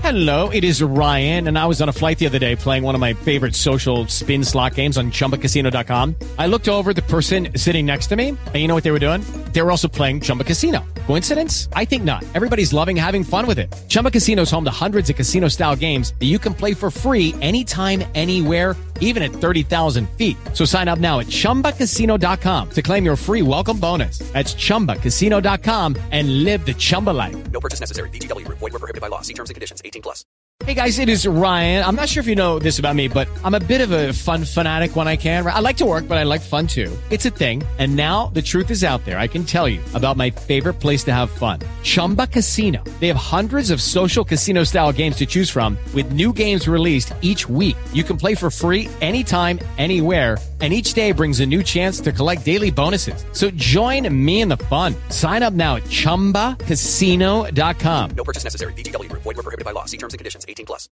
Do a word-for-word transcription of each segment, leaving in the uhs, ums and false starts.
Hello, it is Ryan, and I was on a flight the other day playing one of my favorite social spin slot games on Chumba Casino dot com. I looked over at the person sitting next to me, and you know what they were doing? They were also playing Chumba Casino. Coincidence? I think not. Everybody's loving having fun with it. Chumba Casino is home to hundreds of casino-style games that you can play for free anytime, anywhere, even at thirty thousand feet. So sign up now at Chumba Casino dot com to claim your free welcome bonus. That's Chumba Casino dot com and live the Chumba life. No purchase necessary. V G W. Void where prohibited by law. See terms and conditions. eighteen plus. Hey guys, it is Ryan. I'm not sure if you know this about me, but I'm a bit of a fun fanatic when I can. I like to work, but I like fun too. It's a thing. And now the truth is out there. I can tell you about my favorite place to have fun. Chumba Casino. They have hundreds of social casino style games to choose from with new games released each week. You can play for free anytime, anywhere. And each day brings a new chance to collect daily bonuses. So join me in the fun. Sign up now at Chumba Casino dot com. No purchase necessary. V G W. Void where prohibited by law. See terms and conditions. eighteen plus.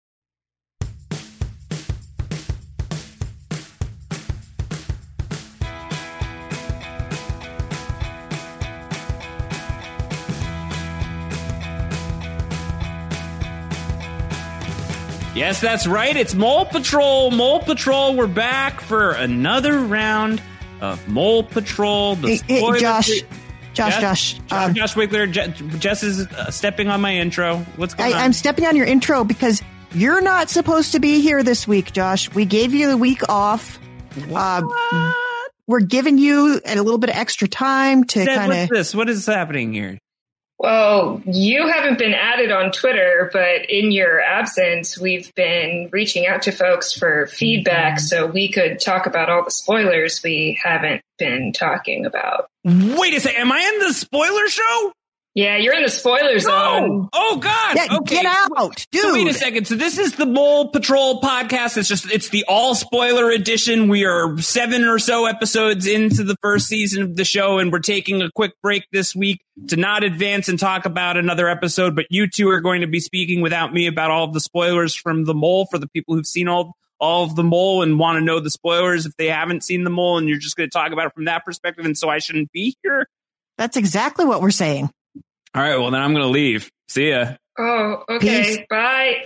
Yes, that's right. It's Mole Patrol. Mole Patrol. We're back for another round of Mole Patrol. The hey, hey, Josh. Free- Josh, Jess? Josh. Josh, Um, Josh Wiggler. Je- Jess is uh, stepping on my intro. What's going I, on? I'm stepping on your intro because you're not supposed to be here this week, Josh. We gave you the week off. Uh, we're giving you a little bit of extra time to Dad, kind what's of. this? What is happening here? Well, you haven't been added on Twitter, but in your absence, we've been reaching out to folks for feedback so we could talk about all the spoilers we haven't been talking about. Wait a second. Am I in the spoiler show? Yeah, you're in the spoiler zone. Oh, God. Yeah, okay. get out, dude. So wait a second. So this is the Mole Patrol podcast. It's just, it's the all spoiler edition. We are seven or so episodes into the first season of the show, and we're taking a quick break this week to not advance and talk about another episode. But you two are going to be speaking without me about all of the spoilers from The Mole for the people who've seen all, all of The Mole and want to know the spoilers if they haven't seen The Mole, and you're just going to talk about it from that perspective. And so I shouldn't be here. That's exactly what we're saying. All right, well, then I'm going to leave. See ya. Oh, okay. Peace. Bye.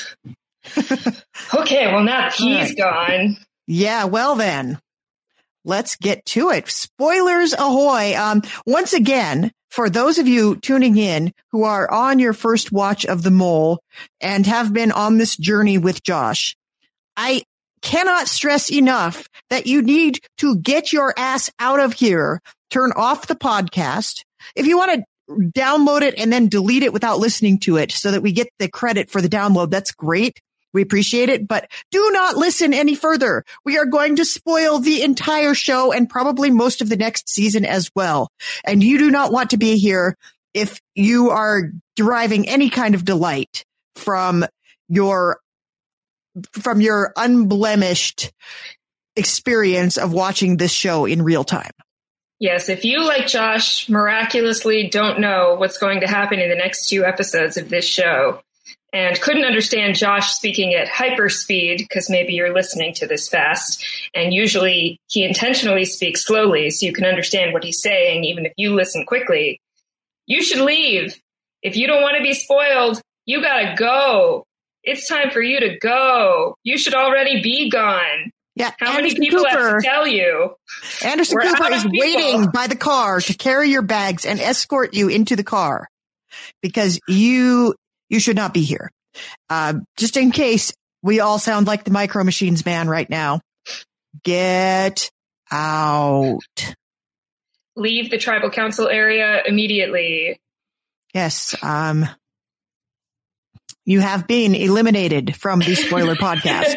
Okay, well, now he's Right. gone. Yeah, well then, let's get to it. Spoilers ahoy. Um, once again, for those of you tuning in who are on your first watch of The Mole and have been on this journey with Josh, I cannot stress enough that you need to get your ass out of here, turn off the podcast. If you want to download it and then delete it without listening to it so that we get the credit for the download, that's great. We appreciate it, but do not listen any further. We are going to spoil the entire show and probably most of the next season as well. And you do not want to be here if you are deriving any kind of delight from your, from your unblemished experience of watching this show in real time. Yes, if you, like Josh, miraculously don't know what's going to happen in the next two episodes of this show and couldn't understand Josh speaking at hyperspeed, because maybe you're listening to this fast, and usually he intentionally speaks slowly so you can understand what he's saying, even if you listen quickly, you should leave. If you don't want to be spoiled, you gotta go. It's time for you to go. You should already be gone. Yeah, How Anderson many people Cooper, have to tell you? Anderson We're Cooper out is of people. waiting by the car to carry your bags and escort you into the car because you you should not be here. Uh, just in case we all sound like the Micro Machines man right now, get out. Leave the tribal council area immediately. Yes, um, you have been eliminated from the spoiler podcast.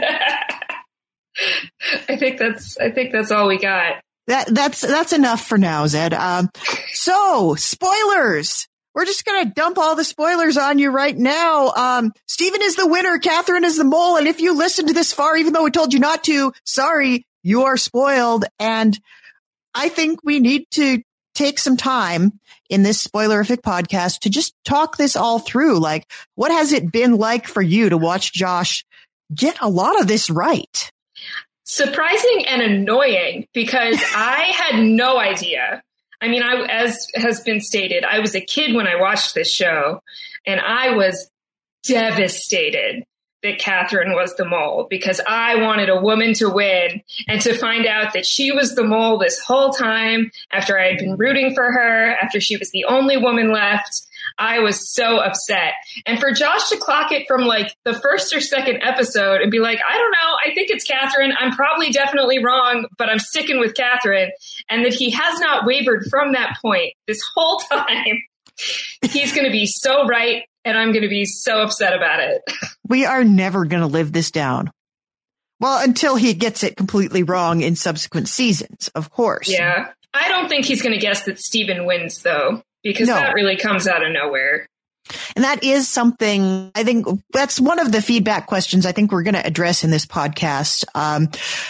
I think that's I think that's all we got. That that's that's enough for now, Zed. Um, so spoilers. We're just gonna dump all the spoilers on you right now. Um, Steven is the winner, Catherine is the mole, and if you listened to this far, even though we told you not to, sorry, you are spoiled. And I think we need to take some time in this spoilerific podcast to just talk this all through. Like, what has it been like for you to watch Josh get a lot of this right? Surprising and annoying, because I had no idea. I mean, I, as has been stated, I was a kid when I watched this show, and I was devastated that Catherine was the mole because I wanted a woman to win, and to find out that she was the mole this whole time after I had been rooting for her, after she was the only woman left, I was so upset. And for Josh to clock it from like the first or second episode and be like, I don't know, I think it's Catherine. I'm probably definitely wrong, but I'm sticking with Catherine. And that he has not wavered from that point this whole time. He's going to be so right, and I'm going to be so upset about it. We are never going to live this down. Well, until he gets it completely wrong in subsequent seasons, of course. Yeah. I don't think he's going to guess that Steven wins, though, because no. that really comes out of nowhere. And that is something, I think that's one of the feedback questions I think we're going to address in this podcast. Um,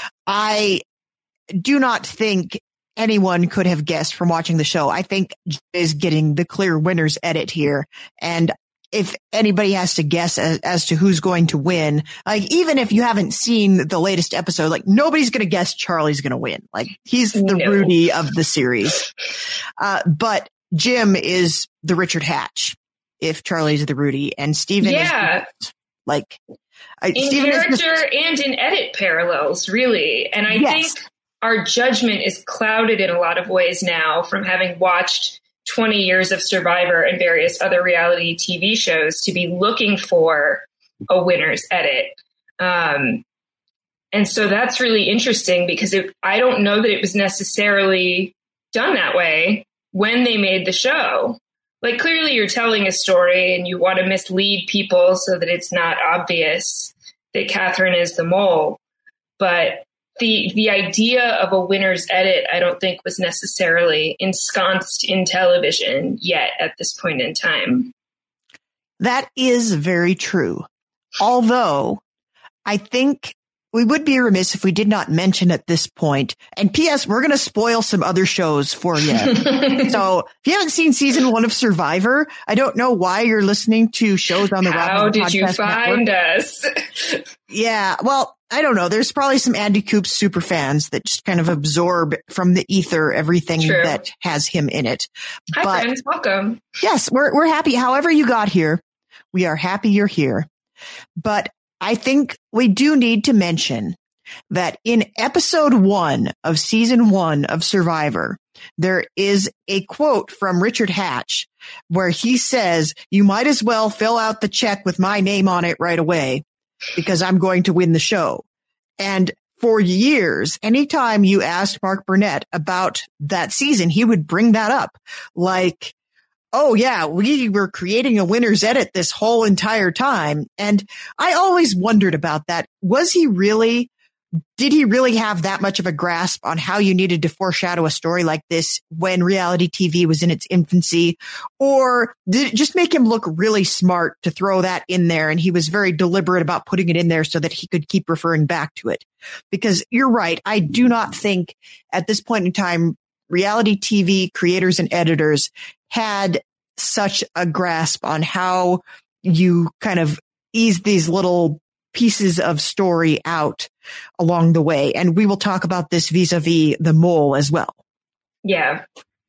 I do not think anyone could have guessed from watching the show. I think is getting the clear winner's edit here. And if anybody has to guess as, as to who's going to win, like even if you haven't seen the latest episode, like nobody's going to guess Charlie's going to win. Like he's the no. Rudy of the series. Uh, but Jim is the Richard Hatch if Charlie's the Rudy, and Steven yeah. is like I, in Steven character is the, and in edit parallels, really. And I yes. think our judgment is clouded in a lot of ways now from having watched twenty years of Survivor and various other reality T V shows to be looking for a winner's edit. Um, and so that's really interesting because it, I don't know that it was necessarily done that way when they made the show. Like clearly you're telling a story and you want to mislead people so that it's not obvious that Catherine is the mole. But the the idea of a winner's edit, I don't think was necessarily ensconced in television yet at this point in time. That is very true. Although I think we would be remiss if we did not mention at this point, and P S we're going to spoil some other shows for you. So if you haven't seen season one of Survivor, I don't know why you're listening to shows on the How Robin did you find Network. us? Yeah, well, I don't know. There's probably some Andy Coops super fans that just kind of absorb from the ether everything True. that has him in it. Hi, but, friends. Welcome. Yes, we're we're happy. However you got here, we are happy you're here. But I think we do need to mention that in episode one of season one of Survivor, there is a quote from Richard Hatch where he says, "You might as well fill out the check with my name on it right away because I'm going to win the show." And for years, anytime you asked Mark Burnett about that season, he would bring that up. Like, oh yeah, we were creating a winner's edit this whole entire time. And I always wondered about that. Was he really, did he really have that much of a grasp on how you needed to foreshadow a story like this when reality T V was in its infancy? Or did it just make him look really smart to throw that in there? And he was very deliberate about putting it in there so that he could keep referring back to it. Because you're right. I do not think at this point in time, reality T V creators and editors had such a grasp on how you kind of ease these little pieces of story out along the way. And we will talk about this vis-a-vis the mole as well. Yeah.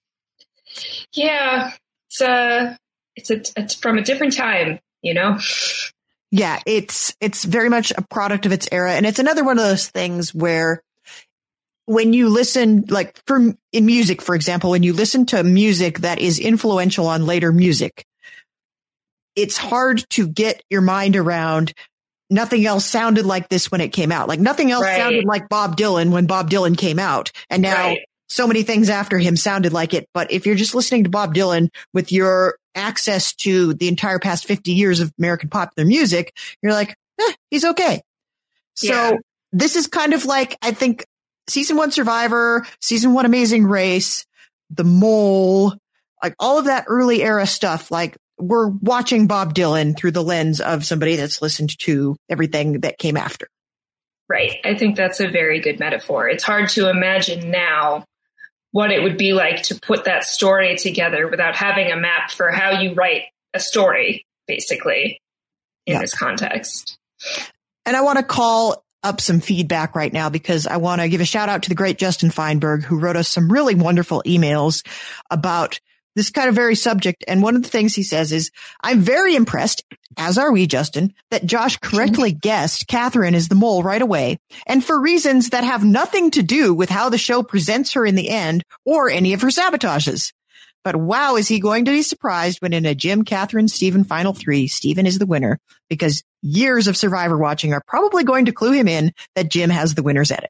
Yeah. It's uh it's a, it's from a different time, you know? Yeah, it's it's very much a product of its era. And it's another one of those things where when you listen, like for in music, for example, when you listen to music that is influential on later music, it's hard to get your mind around nothing else sounded like this when it came out. Like nothing else right. sounded like Bob Dylan when Bob Dylan came out. And now right. so many things after him sounded like it. But if you're just listening to Bob Dylan with your access to the entire past fifty years of American popular music, you're like, eh, he's okay. So yeah. this is kind of like, I think, season one Survivor, season one Amazing Race, The Mole, like all of that early era stuff. Like we're watching Bob Dylan through the lens of somebody that's listened to everything that came after. Right. I think that's a very good metaphor. It's hard to imagine now what it would be like to put that story together without having a map for how you write a story, basically, in yeah. this context. And I want to call up some feedback right now because I want to give a shout out to the great Justin Feinberg, who wrote us some really wonderful emails about this kind of very subject. And one of the things he says is, I'm very impressed, as are we, Justin, that Josh correctly guessed Catherine is the mole right away, and for reasons that have nothing to do with how the show presents her in the end or any of her sabotages. But wow, is he going to be surprised when in a Jim, Catherine, Steven final three, Steven is the winner, because years of Survivor watching are probably going to clue him in that Jim has the winner's edit.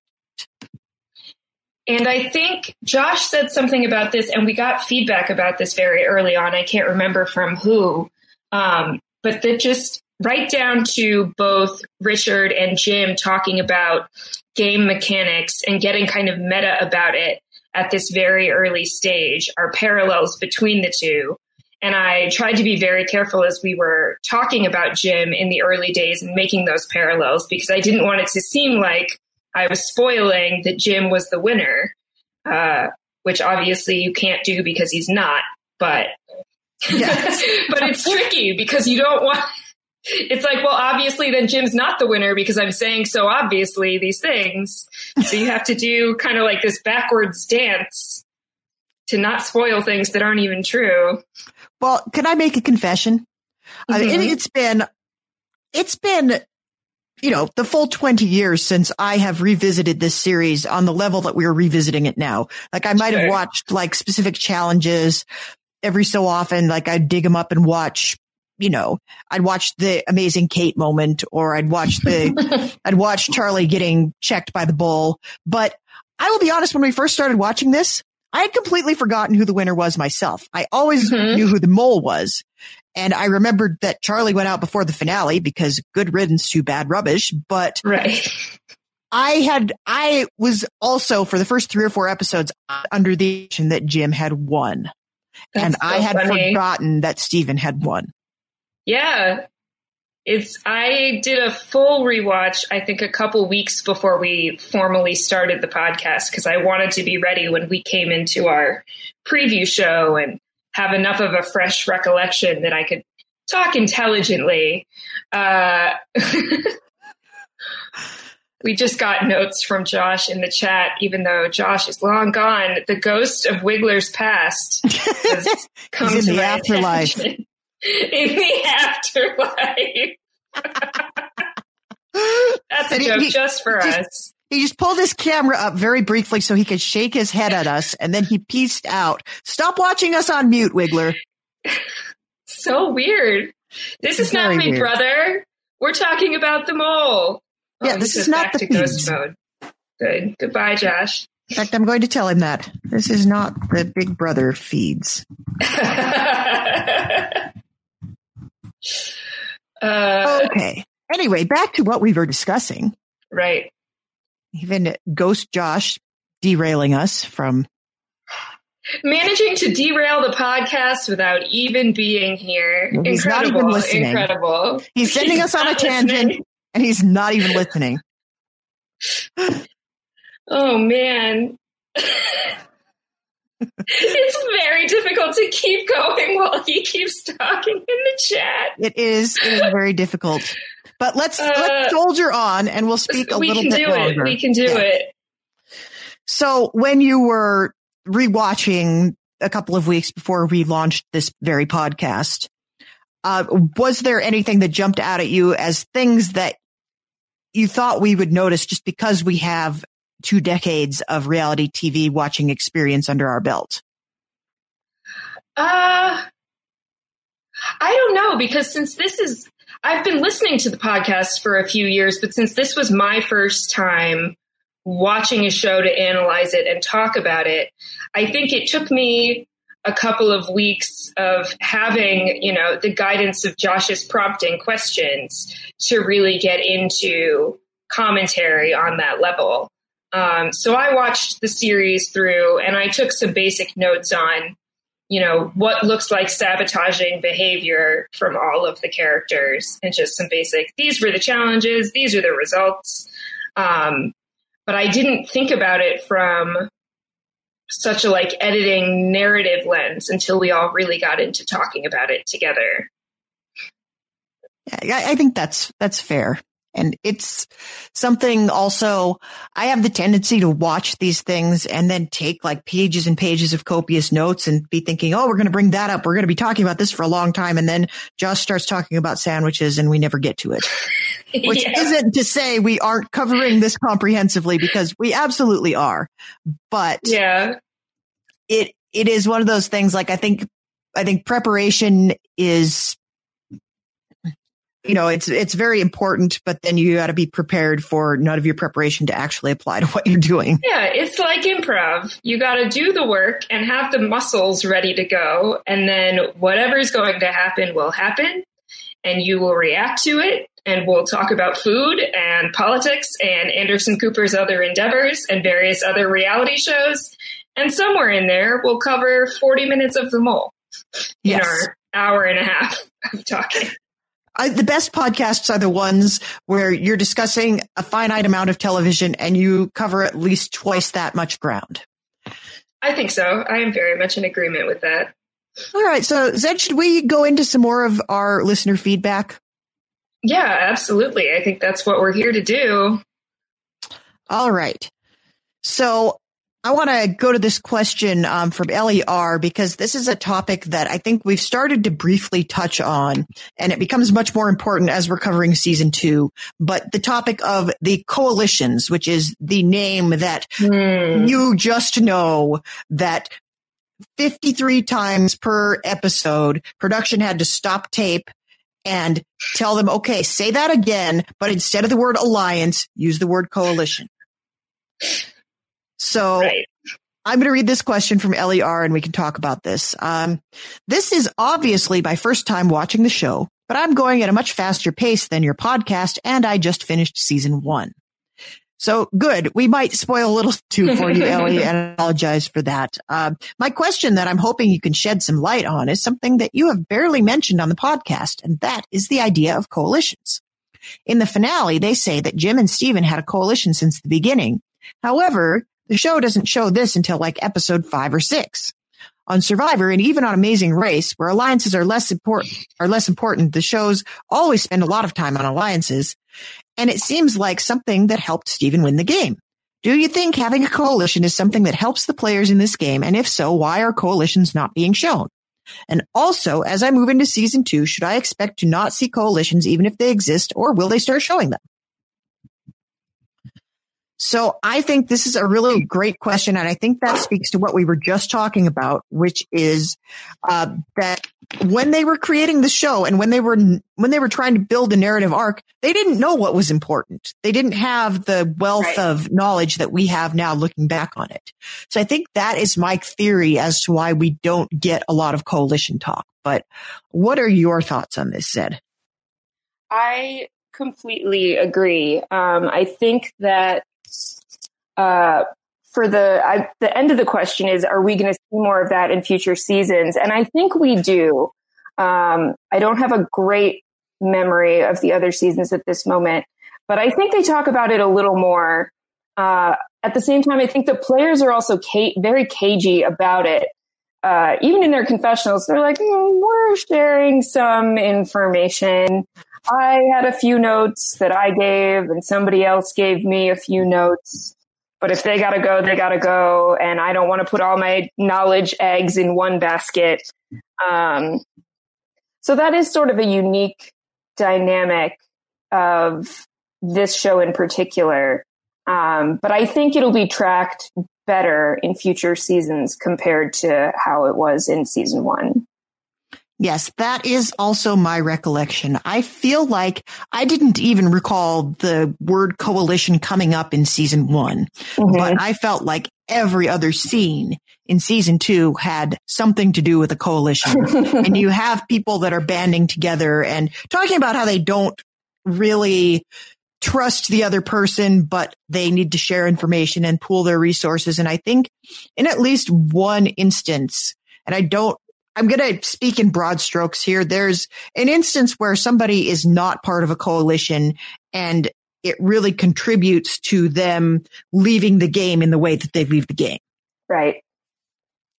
And I think Josh said something about this, and we got feedback about this very early on. I can't remember from who, um, but that just right down to both Richard and Jim talking about game mechanics and getting kind of meta about it at this very early stage are parallels between the two. And I tried to be very careful as we were talking about Jim in the early days and making those parallels, because I didn't want it to seem like I was spoiling that Jim was the winner, uh, which obviously you can't do because he's not. But yes. But it's tricky because you don't want. It's like, well, obviously then Jim's not the winner because I'm saying so obviously these things. So you have to do kind of like this backwards dance to not spoil things that aren't even true. Well, can I make a confession? Mm-hmm. I mean, it, it's been, it's been, you know, the full twenty years since I have revisited this series on the level that we're revisiting it now. Like I might sure. have watched like specific challenges every so often. Like I'd dig them up and watch, you know, I'd watch the Amazing Kate moment, or I'd watch the, I'd watch Charlie getting checked by the bull. But I will be honest, when we first started watching this, I had completely forgotten who the winner was myself. I always mm-hmm. knew who the mole was. And I remembered that Charlie went out before the finale because good riddance to bad rubbish. But right. I had, I was also for the first three or four episodes under the illusion that Jim had won. That's and so I had funny. forgotten that Steven had won. Yeah, it's, I did a full rewatch, I think a couple weeks before we formally started the podcast, because I wanted to be ready when we came into our preview show and have enough of a fresh recollection that I could talk intelligently. Uh, we just got notes from Josh in the chat, even though Josh is long gone. The ghost of Wiggler's past has come He's in to the my afterlife. attention. In the afterlife. That's a joke he, just for just, us. He just pulled his camera up very briefly so he could shake his head at us, and then he pieced out. Stop watching us on mute, Wiggler. So weird. This is not my weird. brother. We're talking about the mole. Yeah, oh, this is not back the to ghost mode. Good. Goodbye, Josh. In fact, I'm going to tell him that. This is not the Big Brother feeds. Uh, okay. Anyway, back to what we were discussing. Right. Even Ghost Josh derailing us from managing to derail the podcast without even being here. He's Incredible. Not even listening. Incredible. He's sending he's us on a tangent listening. And he's not even listening. Oh man. It's very difficult to keep going while he keeps talking in the chat. It is. It is very difficult. But let's uh, let's soldier on, and we'll speak a we little can bit do longer. It. We can do yeah. it. So when you were rewatching a couple of weeks before we launched this very podcast, uh, was there anything that jumped out at you as things that you thought we would notice just because we have two decades of reality T V watching experience under our belt? Uh, I don't know, because since this is, I've been listening to the podcast for a few years, but since this was my first time watching a show to analyze it and talk about it, I think it took me a couple of weeks of having, you know, the guidance of Josh's prompting questions to really get into commentary on that level. Um, so I watched the series through and I took some basic notes on, you know, what looks like sabotaging behavior from all of the characters, and just some basic, these were the challenges, these are the results. Um, but I didn't think about it from such a like editing narrative lens until we all really got into talking about it together. Yeah, I think that's, that's fair. And it's something also, I have the tendency to watch these things and then take like pages and pages of copious notes and be thinking, oh, we're going to bring that up. We're going to be talking about this for a long time. And then Josh starts talking about sandwiches and we never get to it, which Yeah. isn't to say we aren't covering this comprehensively, because we absolutely are. But Yeah. it, it is one of those things. Like, I think, I think preparation is, you know, it's, it's very important, but then you got to be prepared for none of your preparation to actually apply to what you're doing. Yeah, it's like improv. You got to do the work and have the muscles ready to go. And then whatever's going to happen will happen. And you will react to it. And we'll talk about food and politics and Anderson Cooper's other endeavors and various other reality shows. And somewhere in there, we'll cover forty minutes of The Mole in Yes. our hour and a half of talking. I, the best podcasts are the ones where you're discussing a finite amount of television and you cover at least twice that much ground. I think so. I am very much in agreement with that. All right. So, Zed, should we go into some more of our listener feedback? Yeah, absolutely. I think that's what we're here to do. All right. So, I want to go to this question um, from Ellie R, because this is a topic that I think we've started to briefly touch on, and it becomes much more important as we're covering season two. But the topic of the coalitions, which is the name that Hmm. you just know that fifty-three times per episode, production had to stop tape and tell them, okay, say that again, but instead of the word alliance, use the word coalition. So Right. I'm going to read this question from Ellie R, and we can talk about this. Um, this is obviously my first time watching the show, but I'm going at a much faster pace than your podcast, and I just finished season one. So good. We might spoil a little too for you, Ellie, and I apologize for that. Um, my question that I'm hoping you can shed some light on is something that you have barely mentioned on the podcast, and that is the idea of coalitions. In the finale, they say that Jim and Steven had a coalition since the beginning. However, the show doesn't show this until like episode five or six. On Survivor and even on Amazing Race, where alliances are less important, are less important, the shows always spend a lot of time on alliances. And it seems like something that helped Steven win the game. Do you think having a coalition is something that helps the players in this game? And if so, why are coalitions not being shown? And also, as I move into season two, should I expect to not see coalitions even if they exist, or will they start showing them? So I think this is a really great question, and I think that speaks to what we were just talking about, which is uh, that when they were creating the show and when they were when they were trying to build a narrative arc, they didn't know what was important. They didn't have the wealth Right. of knowledge that we have now looking back on it. So I think that is my theory as to why we don't get a lot of coalition talk. But what are your thoughts on this, Zed? I completely agree. Um, I think that uh, for the I, the end of the question is, are we going to see more of that in future seasons? And I think we do. Um, I don't have a great memory of the other seasons at this moment, but I think they talk about it a little more. Uh, at the same time, I think the players are also ca- very cagey about it. Uh, even in their confessionals, they're like, mm, we're sharing some information. I had a few notes that I gave and somebody else gave me a few notes. But if they got to go, they got to go. And I don't want to put all my knowledge eggs in one basket. Um, so that is sort of a unique dynamic of this show in particular. Um, but I think it'll be tracked better in future seasons compared to how it was in season one. Yes, that is also my recollection. I feel like I didn't even recall the word coalition coming up in season one, Mm-hmm. but I felt like every other scene in season two had something to do with a coalition. And you have people that are banding together and talking about how they don't really trust the other person, but they need to share information and pool their resources. And I think in at least one instance, and I don't, I'm going to speak in broad strokes here. There's an instance where somebody is not part of a coalition and it really contributes to them leaving the game in the way that they leave the game. Right.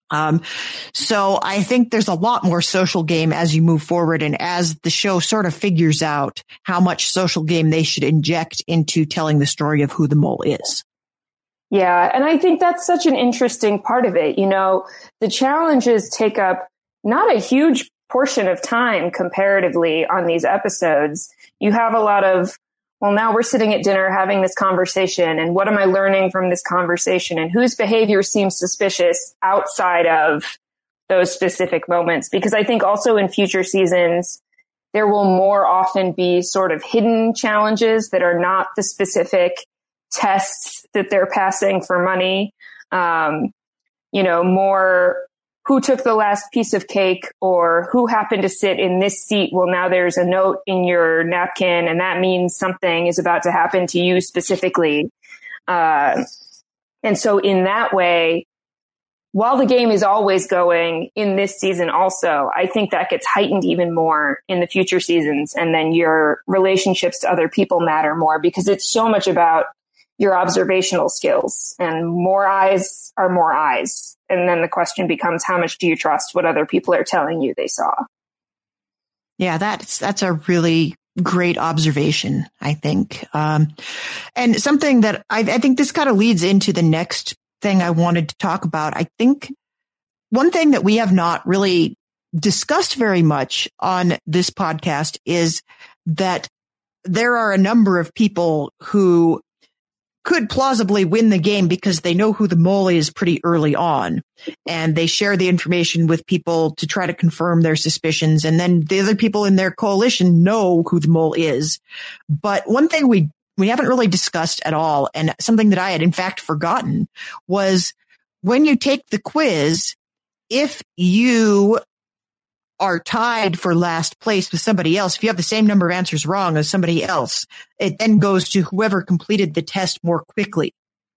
Um, so I think there's a lot more social game as you move forward and as the show sort of figures out how much social game they should inject into telling the story of who the mole is. Yeah. And I think that's such an interesting part of it. You know, the challenges take up not a huge portion of time comparatively on these episodes. You have a lot of, well, now we're sitting at dinner having this conversation, and what am I learning from this conversation, and whose behavior seems suspicious outside of those specific moments? Because I think also in future seasons, there will more often be sort of hidden challenges that are not the specific tests that they're passing for money. Um, you know, more who took the last piece of cake or who happened to sit in this seat. Well, now there's a note in your napkin and that means something is about to happen to you specifically. Uh, and so in that way, while the game is always going in this season also, I think that gets heightened even more in the future seasons. And then your relationships to other people matter more because it's so much about your observational skills, and more eyes are more eyes. And then the question becomes, how much do you trust what other people are telling you they saw? Yeah, that's, that's a really great observation, I think. Um, and something that I, I think this kind of leads into the next thing I wanted to talk about. I think one thing that we have not really discussed very much on this podcast is that there are a number of people who could plausibly win the game because they know who the mole is pretty early on, and they share the information with people to try to confirm their suspicions. And then the other people in their coalition know who the mole is. But one thing we, we haven't really discussed at all, and something that I had in fact forgotten, was when you take the quiz, if you are tied for last place with somebody else, if you have the same number of answers wrong as somebody else, it then goes to whoever completed the test more quickly.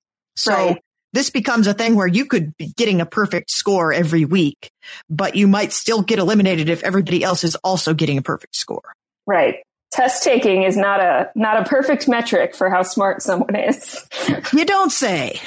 So right. This becomes a thing where you could be getting a perfect score every week, but you might still get eliminated if everybody else is also getting a perfect score. Right. Test taking is not a not a perfect metric for how smart someone is. You don't say.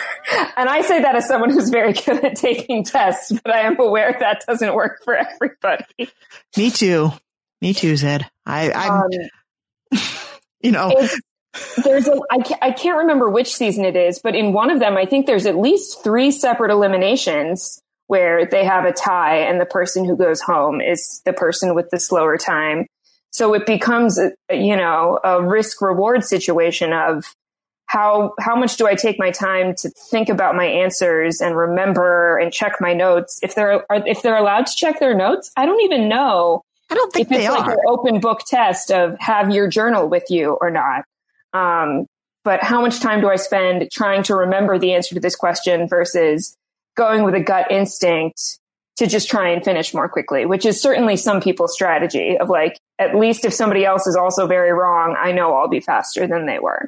And I say that as someone who's very good at taking tests, but I am aware that doesn't work for everybody. Me too. Me too, Zed. I, I'm, um, you know, there's a, I can't, I can't remember which season it is, but in one of them, I think there's at least three separate eliminations where they have a tie and the person who goes home is the person with the slower time. So it becomes, a, you know, a risk reward situation of how, how much do I take my time to think about my answers and remember and check my notes? If they're, are, if they're allowed to check their notes, I don't even know. I don't think if it's they like are. An open book test of have your journal with you or not. Um, but how much time do I spend trying to remember the answer to this question versus going with a gut instinct to just try and finish more quickly, which is certainly some people's strategy of like, at least if somebody else is also very wrong, I know I'll be faster than they were.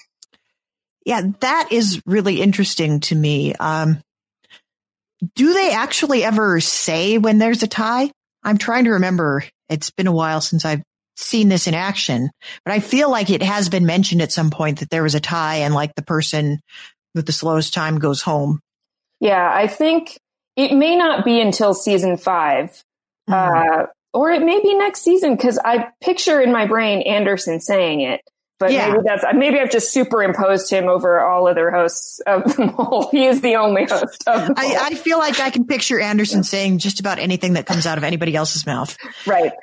Yeah, that is really interesting to me. Um, do they actually ever say when there's a tie? I'm trying to remember. It's been a while since I've seen this in action, but I feel like it has been mentioned at some point that there was a tie and like the person with the slowest time goes home. Yeah, I think it may not be until season five, mm. uh, or it may be next season because I picture in my brain Anderson saying it. But yeah. maybe that's maybe I've just superimposed him over all other hosts of The Mole. He is the only host of The Mole. I, I feel like I can picture Anderson yeah. saying just about anything that comes out of anybody else's mouth. Right.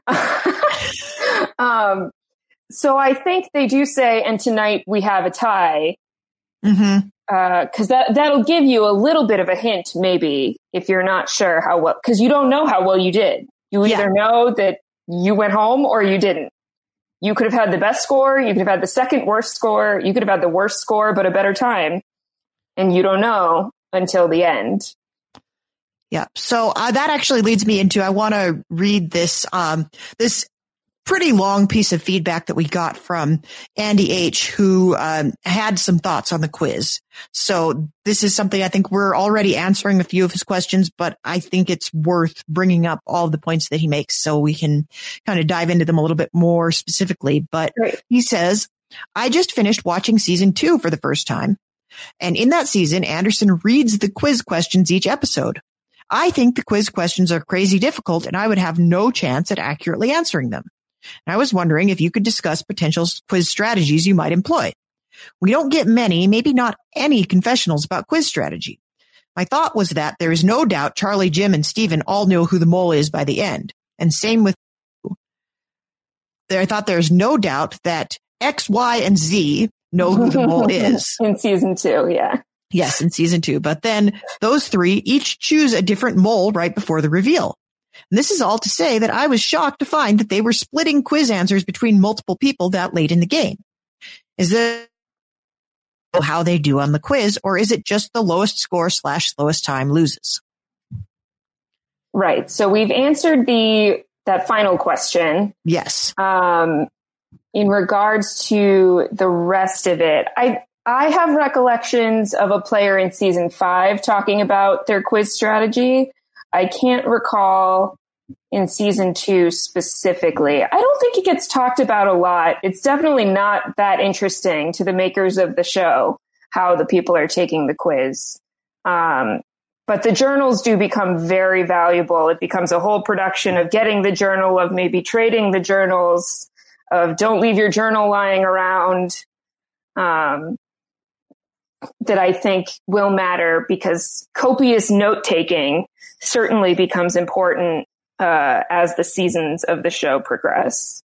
um, so I think they do say, and tonight we have a tie. Mm-hmm. Uh, cause that, that'll give you a little bit of a hint, maybe, if you're not sure how well, cause you don't know how well you did. You either yeah. know that you went home or you didn't. You could have had the best score. You could have had the second worst score. You could have had the worst score, but a better time. And you don't know until the end. Yeah. So uh, that actually leads me into, I want to read this, um, this pretty long piece of feedback that we got from Andy H, who um, had some thoughts on the quiz. So this is something I think we're already answering a few of his questions, but I think it's worth bringing up all of the points that he makes so we can kind of dive into them a little bit more specifically. But right. He says, I just finished watching season two for the first time. And in that season, Anderson reads the quiz questions each episode. I think the quiz questions are crazy difficult and I would have no chance at accurately answering them. And I was wondering if you could discuss potential quiz strategies you might employ. We don't get many, maybe not any confessionals about quiz strategy. My thought was that there is no doubt Charlie, Jim, and Steven all know who the mole is by the end. And same with there. I thought there's no doubt that X, Y, and Z know who the mole is. In season two, yeah. Yes, in season two. But then those three each choose a different mole right before the reveal. And this is all to say that I was shocked to find that they were splitting quiz answers between multiple people that late in the game. Is it how they do on the quiz, or is it just the lowest score slash slowest time loses? Right. So we've answered the that final question. Yes. Um, in regards to the rest of it, I I have recollections of a player in season five talking about their quiz strategy. I can't recall in season two specifically. I don't think it gets talked about a lot. It's definitely not that interesting to the makers of the show, how the people are taking the quiz. Um, but the journals do become very valuable. It becomes a whole production of getting the journal, of maybe trading the journals, of don't leave your journal lying around, um, that I think will matter, because copious note-taking certainly becomes important uh, as the seasons of the show progress.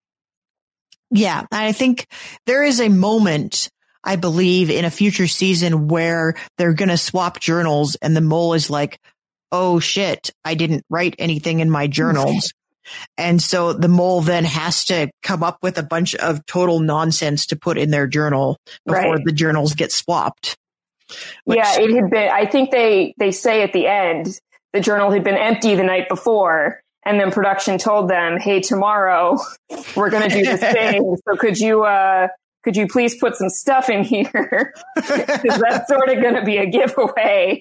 Yeah, I think there is a moment, I believe, in a future season where they're going to swap journals and the mole is like, oh shit, I didn't write anything in my journals. And so the mole then has to come up with a bunch of total nonsense to put in their journal before Right. the journals get swapped. Which, Yeah, it had been, I think they, they say at the end, the journal had been empty the night before, and then production told them, hey, tomorrow we're going to do this thing. So could you, uh, could you please put some stuff in here? Because that's sort of going to be a giveaway.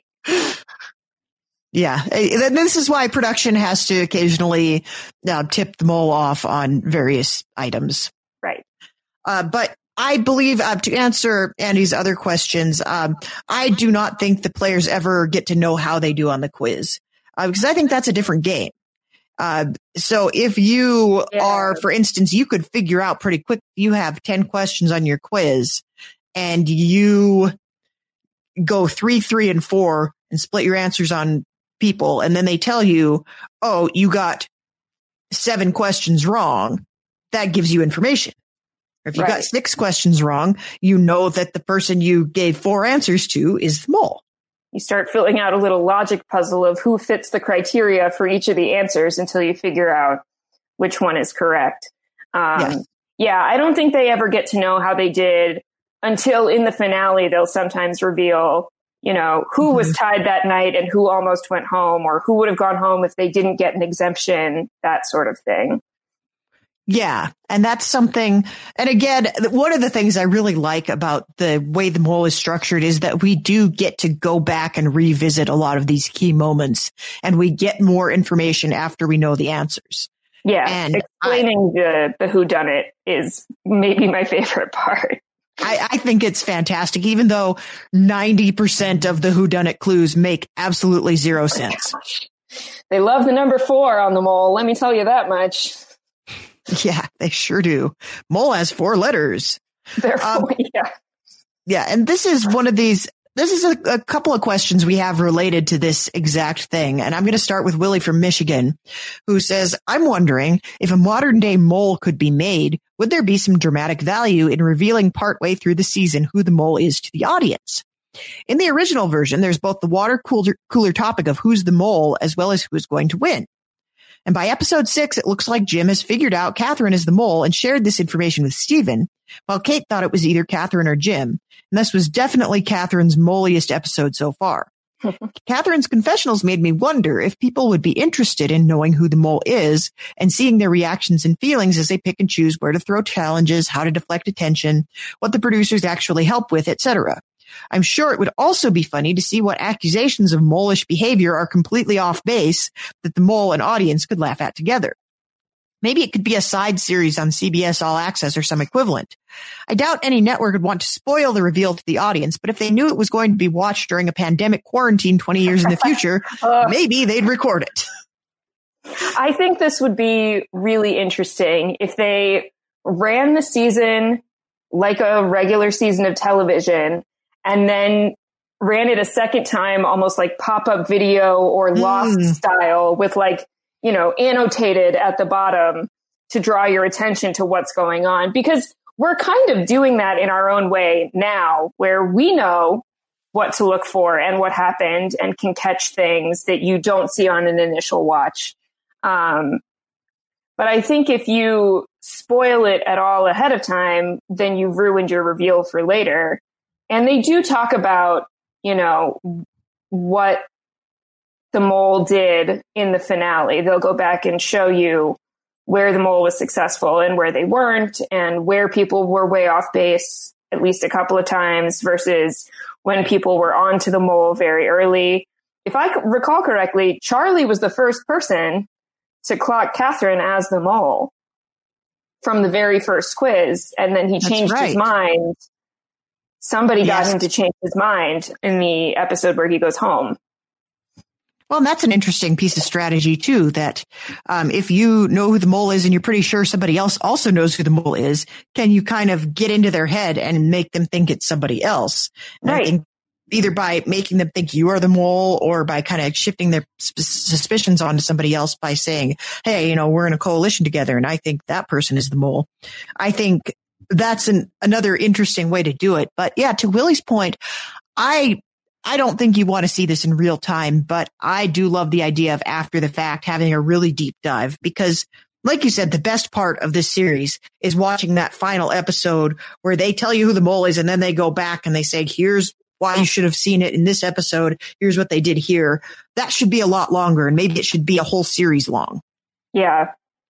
Yeah, and this is why production has to occasionally uh, tip the mole off on various items. Right. Uh, but I believe, uh, to answer Andy's other questions, um, I do not think the players ever get to know how they do on the quiz, uh, because I think that's a different game. Uh, so if you Yeah. are, for instance, you could figure out pretty quick, you have ten questions on your quiz and you go three, three, and four and split your answers on people. And then they tell you, oh, you got seven questions wrong. That gives you information. Or if you Right. got six questions wrong, you know that the person you gave four answers to is the mole. You start filling out a little logic puzzle of who fits the criteria for each of the answers until you figure out which one is correct. Um, Yes. Yeah, I don't think they ever get to know how they did until in the finale. They'll sometimes reveal, you know, who was tied that night and who almost went home, or who would have gone home if they didn't get an exemption, that sort of thing. Yeah. And that's something. And again, one of the things I really like about the way the mole is structured is that we do get to go back and revisit a lot of these key moments, and we get more information after we know the answers. Yeah, And explaining the, the whodunit is maybe my favorite part. I, I think it's fantastic, even though ninety percent of the whodunit clues make absolutely zero sense. They love the number four on the mole, let me tell you that much. Yeah, they sure do. Mole has four letters. Therefore, Um, yeah. Yeah, and this is one of these, this is a, a couple of questions we have related to this exact thing. And I'm going to start with Willie from Michigan, who says, I'm wondering if a modern day mole could be made, would there be some dramatic value in revealing partway through the season who the mole is to the audience? In the original version, there's both the water cooler, cooler topic of who's the mole as well as who's going to win. And by episode six, it looks like Jim has figured out Catherine is the mole and shared this information with Steven, while Kate thought it was either Catherine or Jim. And this was definitely Catherine's moliest episode so far. Catherine's confessionals made me wonder if people would be interested in knowing who the mole is and seeing their reactions and feelings as they pick and choose where to throw challenges, how to deflect attention, what the producers actually help with, et cetera. I'm sure it would also be funny to see what accusations of mole-ish behavior are completely off base that the mole and audience could laugh at together. Maybe it could be a side series on C B S All Access or some equivalent. I doubt any network would want to spoil the reveal to the audience, but if they knew it was going to be watched during a pandemic quarantine twenty years in the future, uh, maybe they'd record it. I think this would be really interesting if they ran the season like a regular season of television and then ran it a second time, almost like pop-up video or Lost mm. style with like, you know, annotated at the bottom to draw your attention to what's going on. Because we're kind of doing that in our own way now, where we know what to look for and what happened and can catch things that you don't see on an initial watch. Um, but I think if you spoil it at all ahead of time, then you've ruined your reveal for later. And they do talk about, you know, what the mole did in the finale. They'll go back and show you where the mole was successful and where they weren't, and where people were way off base at least a couple of times versus when people were onto the mole very early. If I recall correctly, Charlie was the first person to clock Catherine as the mole from the very first quiz, and then he That's changed right. his mind. Somebody yes. got him to change his mind in the episode where he goes home. Well, and that's an interesting piece of strategy, too, that um, if you know who the mole is and you're pretty sure somebody else also knows who the mole is, can you kind of get into their head and make them think it's somebody else? And right. I think either by making them think you are the mole or by kind of shifting their sp- suspicions onto somebody else by saying, hey, you know, we're in a coalition together and I think that person is the mole. I think that's an, another interesting way to do it. But yeah, to Willie's point, I I don't think you want to see this in real time, but I do love the idea of after the fact having a really deep dive because, like you said, the best part of this series is watching that final episode where they tell you who the mole is and then they go back and they say, here's why you should have seen it in this episode. Here's what they did here. That should be a lot longer, and maybe it should be a whole series long. Yeah.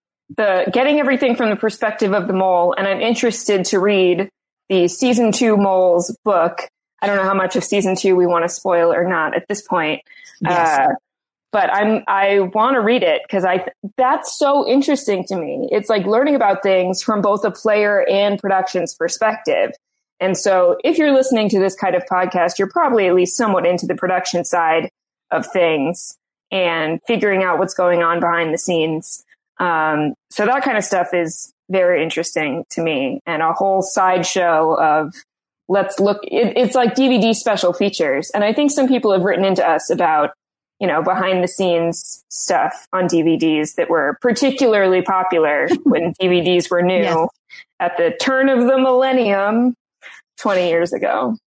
The getting everything from the perspective of the mole, and I'm interested to read the season two moles book. I don't know how much of season two we want to spoil or not at this point. Yes. Uh, but I'm, I want to read it because I, that's so interesting to me. It's like learning about things from both a player and production's perspective. And so if you're listening to this kind of podcast, you're probably at least somewhat into the production side of things and figuring out what's going on behind the scenes. Um, so that kind of stuff is very interesting to me, and a whole sideshow of let's look, it, it's like D V D special features. And I think some people have written into us about, you know, behind the scenes stuff on D V Ds that were particularly popular when D V Ds were new yes. at the turn of the millennium twenty years ago.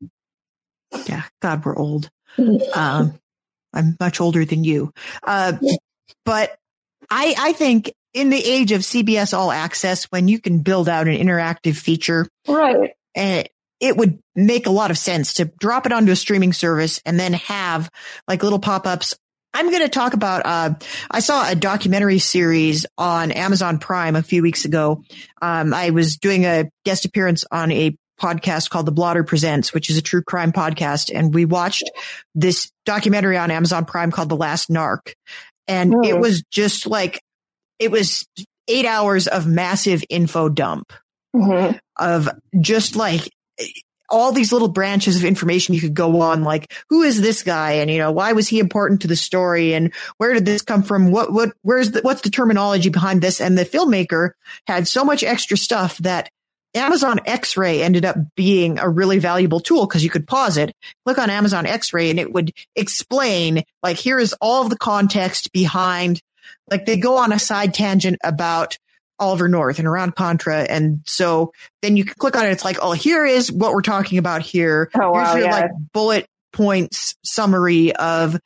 Yeah. God, we're old. um, I'm much older than you. Uh, but I, I think in the age of C B S All Access, when you can build out an interactive feature, right, and it would make a lot of sense to drop it onto a streaming service and then have like little pop-ups. I'm going to talk about, uh, I saw a documentary series on Amazon Prime a few weeks ago. Um, I was doing a guest appearance on a podcast called The Blotter Presents, which is a true crime podcast. And we watched this documentary on Amazon Prime called The Last Narc. And mm. it was just like, it was eight hours of massive info dump mm-hmm. of just like all these little branches of information you could go on, like who is this guy? And, you know, why was he important to the story? And where did this come from? What, what, where's the, what's the terminology behind this? And the filmmaker had so much extra stuff that Amazon X-Ray ended up being a really valuable tool because you could pause it, click on Amazon X-Ray, and it would explain, like, here is all of the context behind, like, they go on a side tangent about Oliver North and Iran-Contra. And so then you can click on it. It's like, oh, here is what we're talking about here. Oh, wow, Here's your, yeah. like, bullet points summary of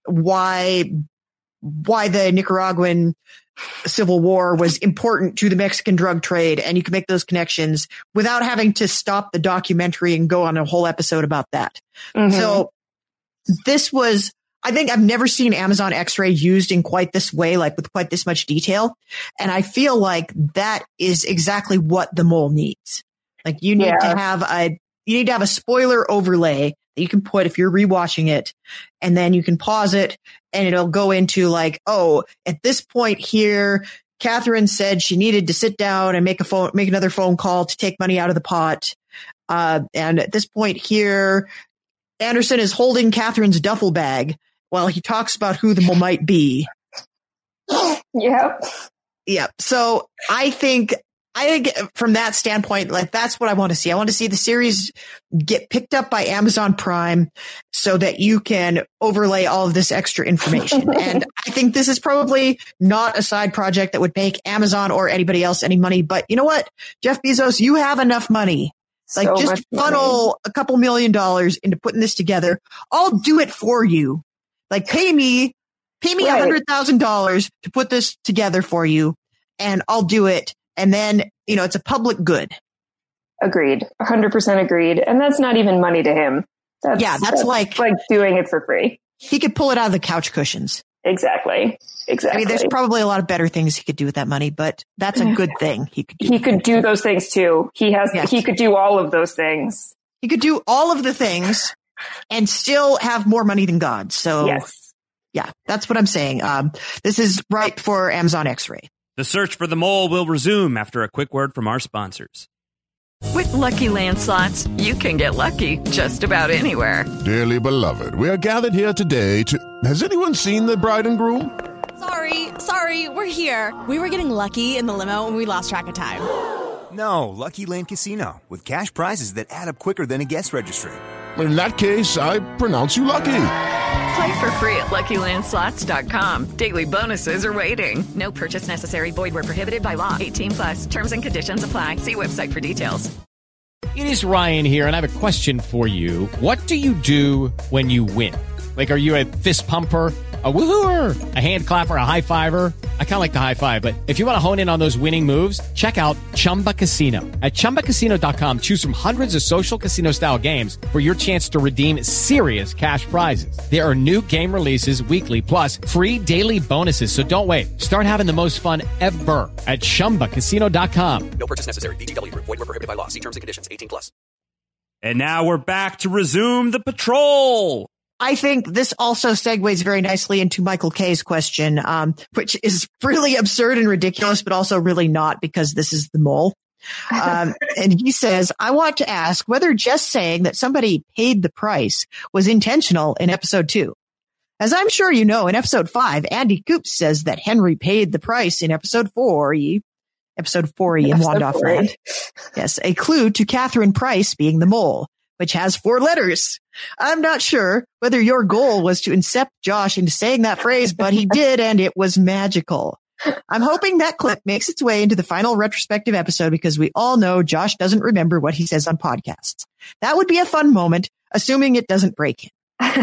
why, why the Nicaraguan Civil War was important to the Mexican drug trade. And you can make those connections without having to stop the documentary and go on a whole episode about that. Mm-hmm. So this was, I think I've never seen Amazon X-Ray used in quite this way, like with quite this much detail. And I feel like that is exactly what the mole needs. Like you need yeah. to have a, you need to have a spoiler overlay that you can put if you're rewatching it, and then you can pause it and it'll go into like, oh, at this point here, Catherine said she needed to sit down and make a phone, make another phone call to take money out of the pot. Uh, and at this point here, Anderson is holding Catherine's duffel bag while he talks about who the mole might be. Yep. Yep. So I think, I think from that standpoint, like that's what I want to see. I want to see the series get picked up by Amazon Prime so that you can overlay all of this extra information. And I think this is probably not a side project that would make Amazon or anybody else any money. But you know what, Jeff Bezos, you have enough money. Like So just much funnel money. a couple million dollars into putting this together. I'll do it for you. Like pay me, pay me a Right. hundred thousand dollars to put this together for you, and I'll do it. And then, you know, it's a public good. Agreed. one hundred percent agreed. And that's not even money to him. That's, Yeah, that's like- like doing it for free. He could pull it out of the couch cushions. Exactly. I Exactly. mean, there's probably a lot of better things he could do with that money, but that's a good thing he could do. he could do those things too. He has, Yes. he could do all of those things. He could do all of the things and still have more money than God. So Yes. yeah, that's what I'm saying. Um, this is right for Amazon X-Ray. The search for the mole will resume after a quick word from our sponsors. With Lucky Land Slots, you can get lucky just about anywhere. Dearly beloved, we are gathered here today to... Has anyone seen the bride and groom? Sorry, sorry, we're here. We were getting lucky in the limo and we lost track of time. No, Lucky Land Casino, with cash prizes that add up quicker than a guest registry. In that case, I pronounce you lucky. Play for free at Lucky Land Slots dot com. Daily bonuses are waiting. No purchase necessary. Void where prohibited by law. eighteen plus. Terms and conditions apply. See website for details. It is Ryan here, and I have a question for you. What do you do when you win? Like, are you a fist pumper, a woohooer, a hand clapper, a high fiver? I kind of like the high five, but if you want to hone in on those winning moves, check out Chumba Casino. At chumba casino dot com, choose from hundreds of social casino style games for your chance to redeem serious cash prizes. There are new game releases weekly, plus free daily bonuses. So don't wait. Start having the most fun ever at chumba casino dot com. No purchase necessary. V G W. Void where prohibited by law. See terms and conditions. eighteen plus. And now we're back to resume the patrol. I think this also segues very nicely into Michael K's question, um, which is really absurd and ridiculous, but also really not because this is the mole. Um, and he says, I want to ask whether just saying that somebody paid the price was intentional in episode two. As I'm sure you know, in episode five, Andy Coops says that Henry paid the price in episode four, episode four in Wandolph Land. Yes, a clue to Catherine Price being the mole, which has four letters. I'm not sure whether your goal was to incept Josh into saying that phrase, but he did, and it was magical. I'm hoping that clip makes its way into the final retrospective episode because we all know Josh doesn't remember what he says on podcasts. That would be a fun moment, assuming it doesn't break him.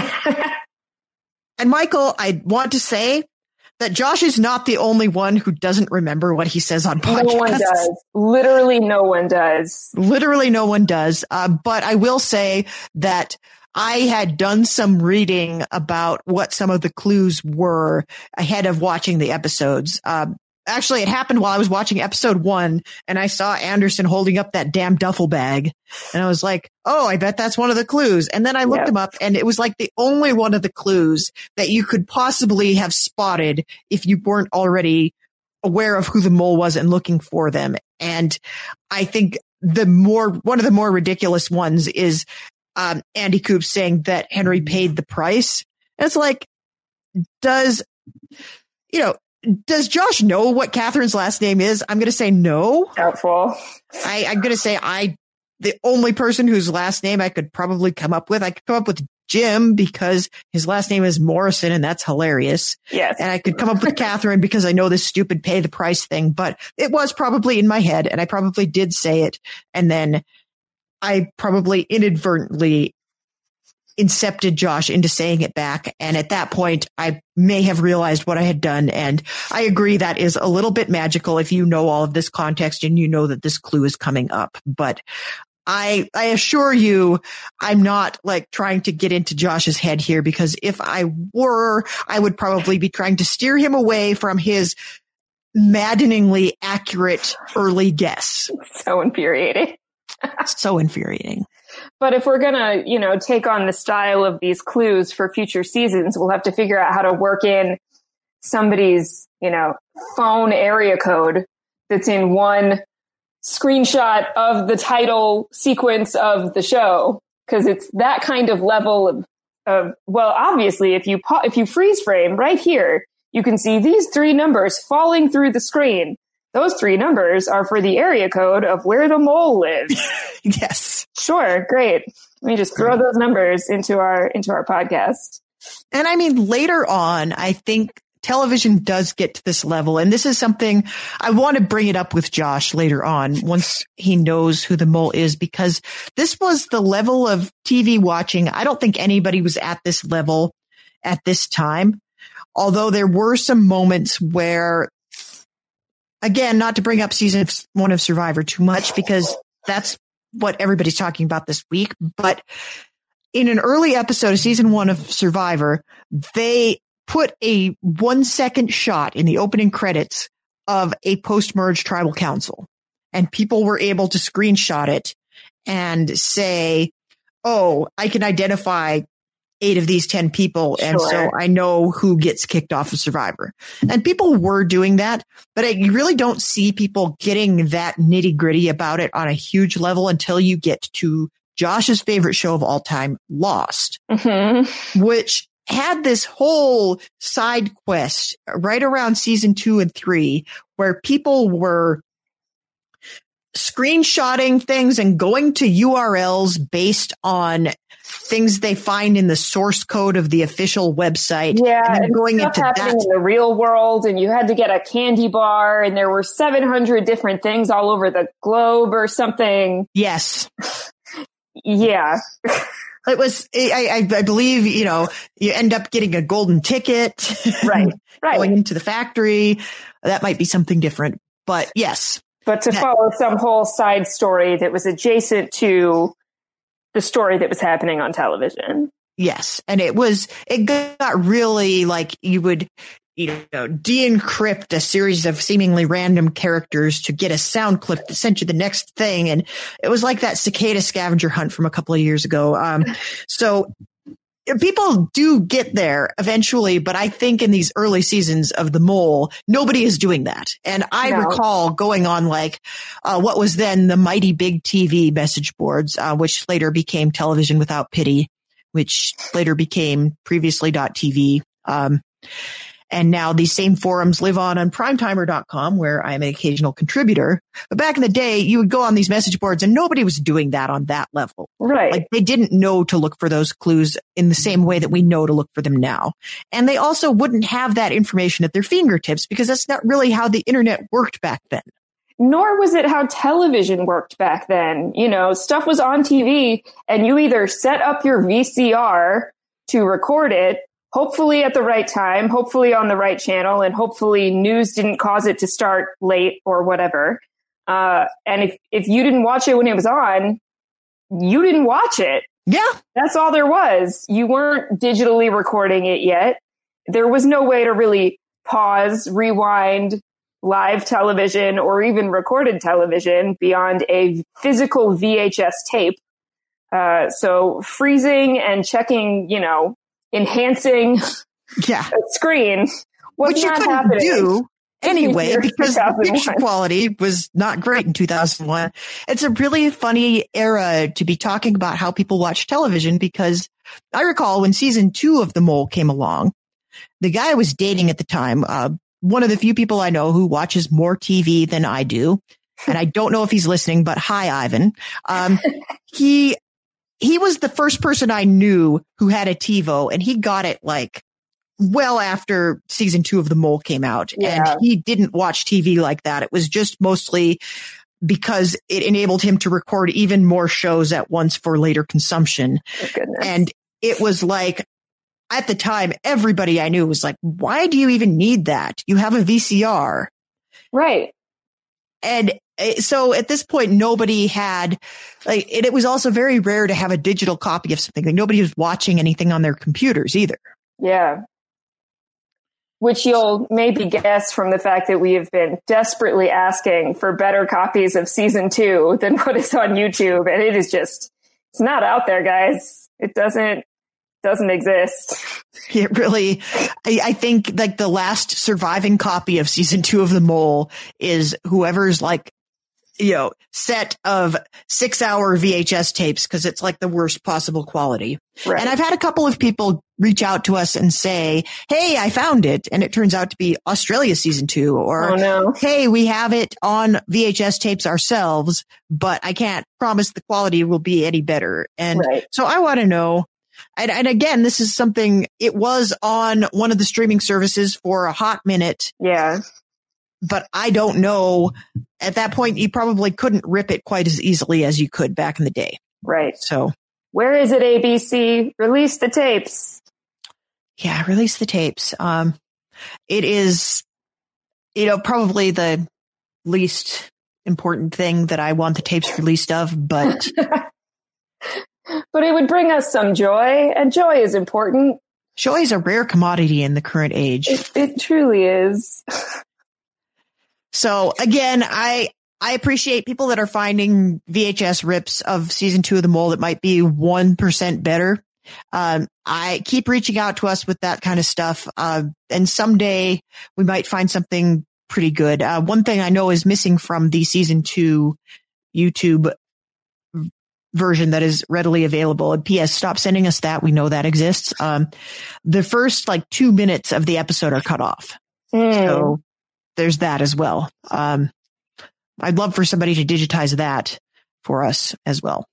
And Michael, I want to say that Josh is not the only one who doesn't remember what he says on podcasts. No one does. Literally no one does. Literally no one does. Uh, but I will say that I had done some reading about what some of the clues were ahead of watching the episodes. Um, actually, it happened while I was watching episode one, and I saw Anderson holding up that damn duffel bag. And I was like, oh, I bet that's one of the clues. And then I looked Yep. them up, and it was like the only one of the clues that you could possibly have spotted if you weren't already aware of who the mole was and looking for them. And I think the more, one of the more ridiculous ones is um, Andy Coops saying that Henry paid the price. And it's like, does, you know, does Josh know what Catherine's last name is? I'm going to say no. Doubtful. I, I'm going to say I, the only person whose last name I could probably come up with, I could come up with Jim because his last name is Morrison and that's hilarious. Yes. And I could come up with Catherine because I know this stupid pay the price thing, but it was probably in my head and I probably did say it. And then I probably inadvertently incepted Josh into saying it back. And at that point, I may have realized what I had done. And I agree that is a little bit magical if you know all of this context and you know that this clue is coming up. But I, I assure you, I'm not like trying to get into Josh's head here, because if I were, I would probably be trying to steer him away from his maddeningly accurate early guess. So infuriating. So infuriating. But if we're going to, you know, take on the style of these clues for future seasons, we'll have to figure out how to work in somebody's you know, phone area code that's in one screenshot of the title sequence of the show. Cause it's that kind of level of, of, well, obviously if you, if you freeze frame right here, you can see these three numbers falling through the screen. Those three numbers are for the area code of where the mole lives. Yes. Sure. Great. Let me just throw those numbers into our, into our podcast. And I mean, later on, I think television does get to this level. And this is something I want to bring it up with Josh later on once he knows who the mole is, because this was the level of T V watching. I don't think anybody was at this level at this time. Although there were some moments where, again, not to bring up season one of Survivor too much, because that's what everybody's talking about this week. But in an early episode of season one of Survivor, they put a one second shot in the opening credits of a post-merge tribal council, and people were able to screenshot it and say, oh, I can identify eight of these ten people. And Sure. so I know who gets kicked off of Survivor. And people were doing that, but I, you really don't see people getting that nitty gritty about it on a huge level until you get to Josh's favorite show of all time, Lost, Mm-hmm. which had this whole side quest right around season two and three where people were screenshotting things and going to U R Ls based on things they find in the source code of the official website. Yeah, and then and going stuff into happening that. in the real world, and you had to get a candy bar, and there were seven hundred different things all over the globe or something. Yes. Yeah. It was, I, I, I believe, you know, you end up getting a golden ticket. Right, right. Going into the factory. That might be something different, but yes. But to That- follow some whole side story that was adjacent to the story that was happening on television. Yes. And it was, it got really like you would, you know, de-encrypt a series of seemingly random characters to get a sound clip that sent you the next thing. And it was like that cicada scavenger hunt from a couple of years ago. Um, so people do get there eventually, but I think in these early seasons of The Mole, nobody is doing that. And I No. recall going on like, uh, what was then the Mighty Big T V message boards, uh, which later became Television Without Pity, which later became previously .tv. Um, and now these same forums live on on primetimer dot com, where I'm an occasional contributor. But back in the day, you would go on these message boards and nobody was doing that on that level. Right. Like they didn't know to look for those clues in the same way that we know to look for them now. And they also wouldn't have that information at their fingertips because that's not really how the internet worked back then. Nor was it how television worked back then. You know, stuff was on T V and you either set up your V C R to record it, hopefully at the right time, hopefully on the right channel, and hopefully news didn't cause it to start late or whatever. Uh, and if, if you didn't watch it when it was on, you didn't watch it. Yeah. That's all there was. You weren't digitally recording it yet. There was no way to really pause, rewind live television or even recorded television beyond a physical V H S tape. Uh, so freezing and checking, you know, enhancing Yeah. a screen was Which you not couldn't happening. do anyway Year because the two thousand one. picture quality was not great in two thousand one. It's a really funny era to be talking about how people watch television because I recall when season two of The Mole came along, the guy I was dating at the time, uh, one of the few people I know who watches more T V than I do. And I don't know if he's listening, but hi, Ivan. Um, he, he was the first person I knew who had a TiVo, and he got it like well after season two of The Mole came out. Yeah. And he didn't watch T V like that. It was just mostly because it enabled him to record even more shows at once for later consumption. Oh, goodness. And it was like, at the time, everybody I knew was like, why do you even need that? You have a V C R. Right. And uh, so at this point, nobody had, like, and it was also very rare to have a digital copy of something. Like nobody was watching anything on their computers either. Yeah. Which you'll maybe guess from the fact that we have been desperately asking for better copies of season two than what is on YouTube. And it is just, it's not out there, guys. It doesn't, doesn't exist. It really, I, I think like the last surviving copy of season two of The Mole is whoever's like, you know, set of six hour V H S tapes, because it's like the worst possible quality. Right. And I've had a couple of people reach out to us and say, hey, I found it. And it turns out to be Australia season two, or, oh, no. hey, we have it on V H S tapes ourselves, but I can't promise the quality will be any better. And right. so I want to know. And, and again, this is something, it was on one of the streaming services for a hot minute. Yeah. But I don't know. At that point, you probably couldn't rip it quite as easily as you could back in the day. Right. So where is it, A B C? Release the tapes. Yeah, release the tapes. Um, it is, you know, probably the least important thing that I want the tapes released of, but. But it would bring us some joy, and joy is important. Joy is a rare commodity in the current age. It, it truly is. So again, I I appreciate people that are finding V H S rips of season two of The Mole that might be one percent better. Um, I keep reaching out to us with that kind of stuff. Uh, and someday we might find something pretty good. Uh, one thing I know is missing from the season two YouTube version that is readily available. And P S, stop sending us that. We know that exists. Um, the first like two minutes of the episode are cut off. Mm. So there's that as well. Um, I'd love for somebody to digitize that for us as well.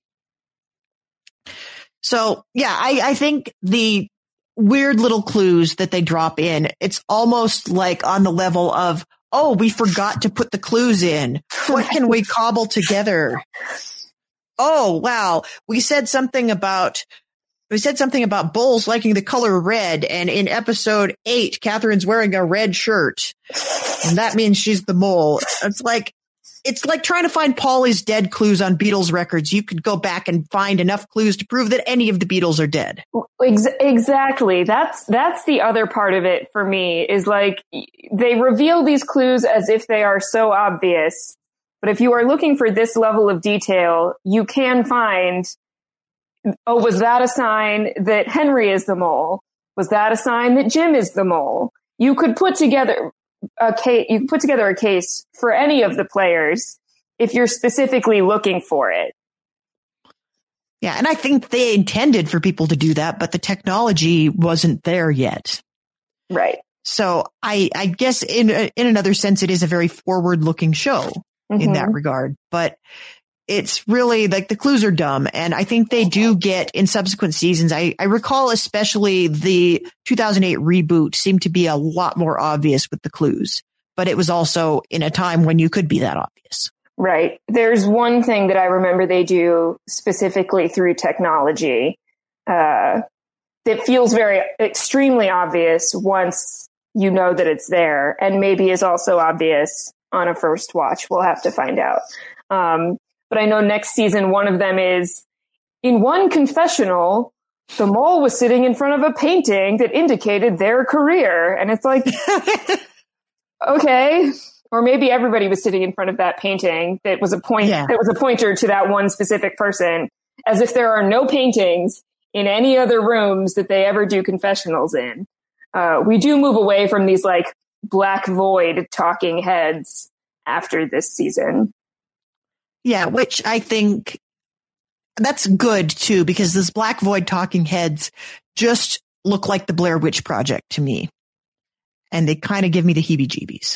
So yeah, I, I think the weird little clues that they drop in, it's almost like on the level of, oh, we forgot to put the clues in. What can we cobble together? Oh, wow. We said something about, we said something about Bowles liking the color red. And in episode eight, Catherine's wearing a red shirt. And that means she's the mole. It's like, it's like trying to find Paulie's dead clues on Beatles records. You could go back and find enough clues to prove that any of the Beatles are dead. Ex- exactly. That's, that's the other part of it for me, is like they reveal these clues as if they are so obvious. But if you are looking for this level of detail, you can find, oh, was that a sign that Henry is the mole? Was that a sign that Jim is the mole? You could put together a case, you could put together a case for any of the players if you're specifically looking for it. Yeah, and I think they intended for people to do that, but the technology wasn't there yet. Right. So I, I guess in in another sense, it is a very forward-looking show. Mm-hmm. In that regard, but it's really like the clues are dumb. And I think they do get in subsequent seasons. I, I recall especially the two thousand eight reboot seemed to be a lot more obvious with the clues, but it was also in a time when you could be that obvious. Right. There's one thing that I remember they do specifically through technology, uh, that feels very extremely obvious once you know that it's there, and maybe is also obvious on a first watch. We'll have to find out. Um, but I know next season, one of them is in one confessional, the mole was sitting in front of a painting that indicated their career. And it's like, okay. Or maybe everybody was sitting in front of that painting that was a point, yeah. that was a pointer to that one specific person, as if there are no paintings in any other rooms that they ever do confessionals in. Uh, we do move away from these like black void talking heads after this season. Yeah, which I think that's good too, because this black void talking heads just look like the Blair Witch Project to me. And they kind of give me the heebie-jeebies.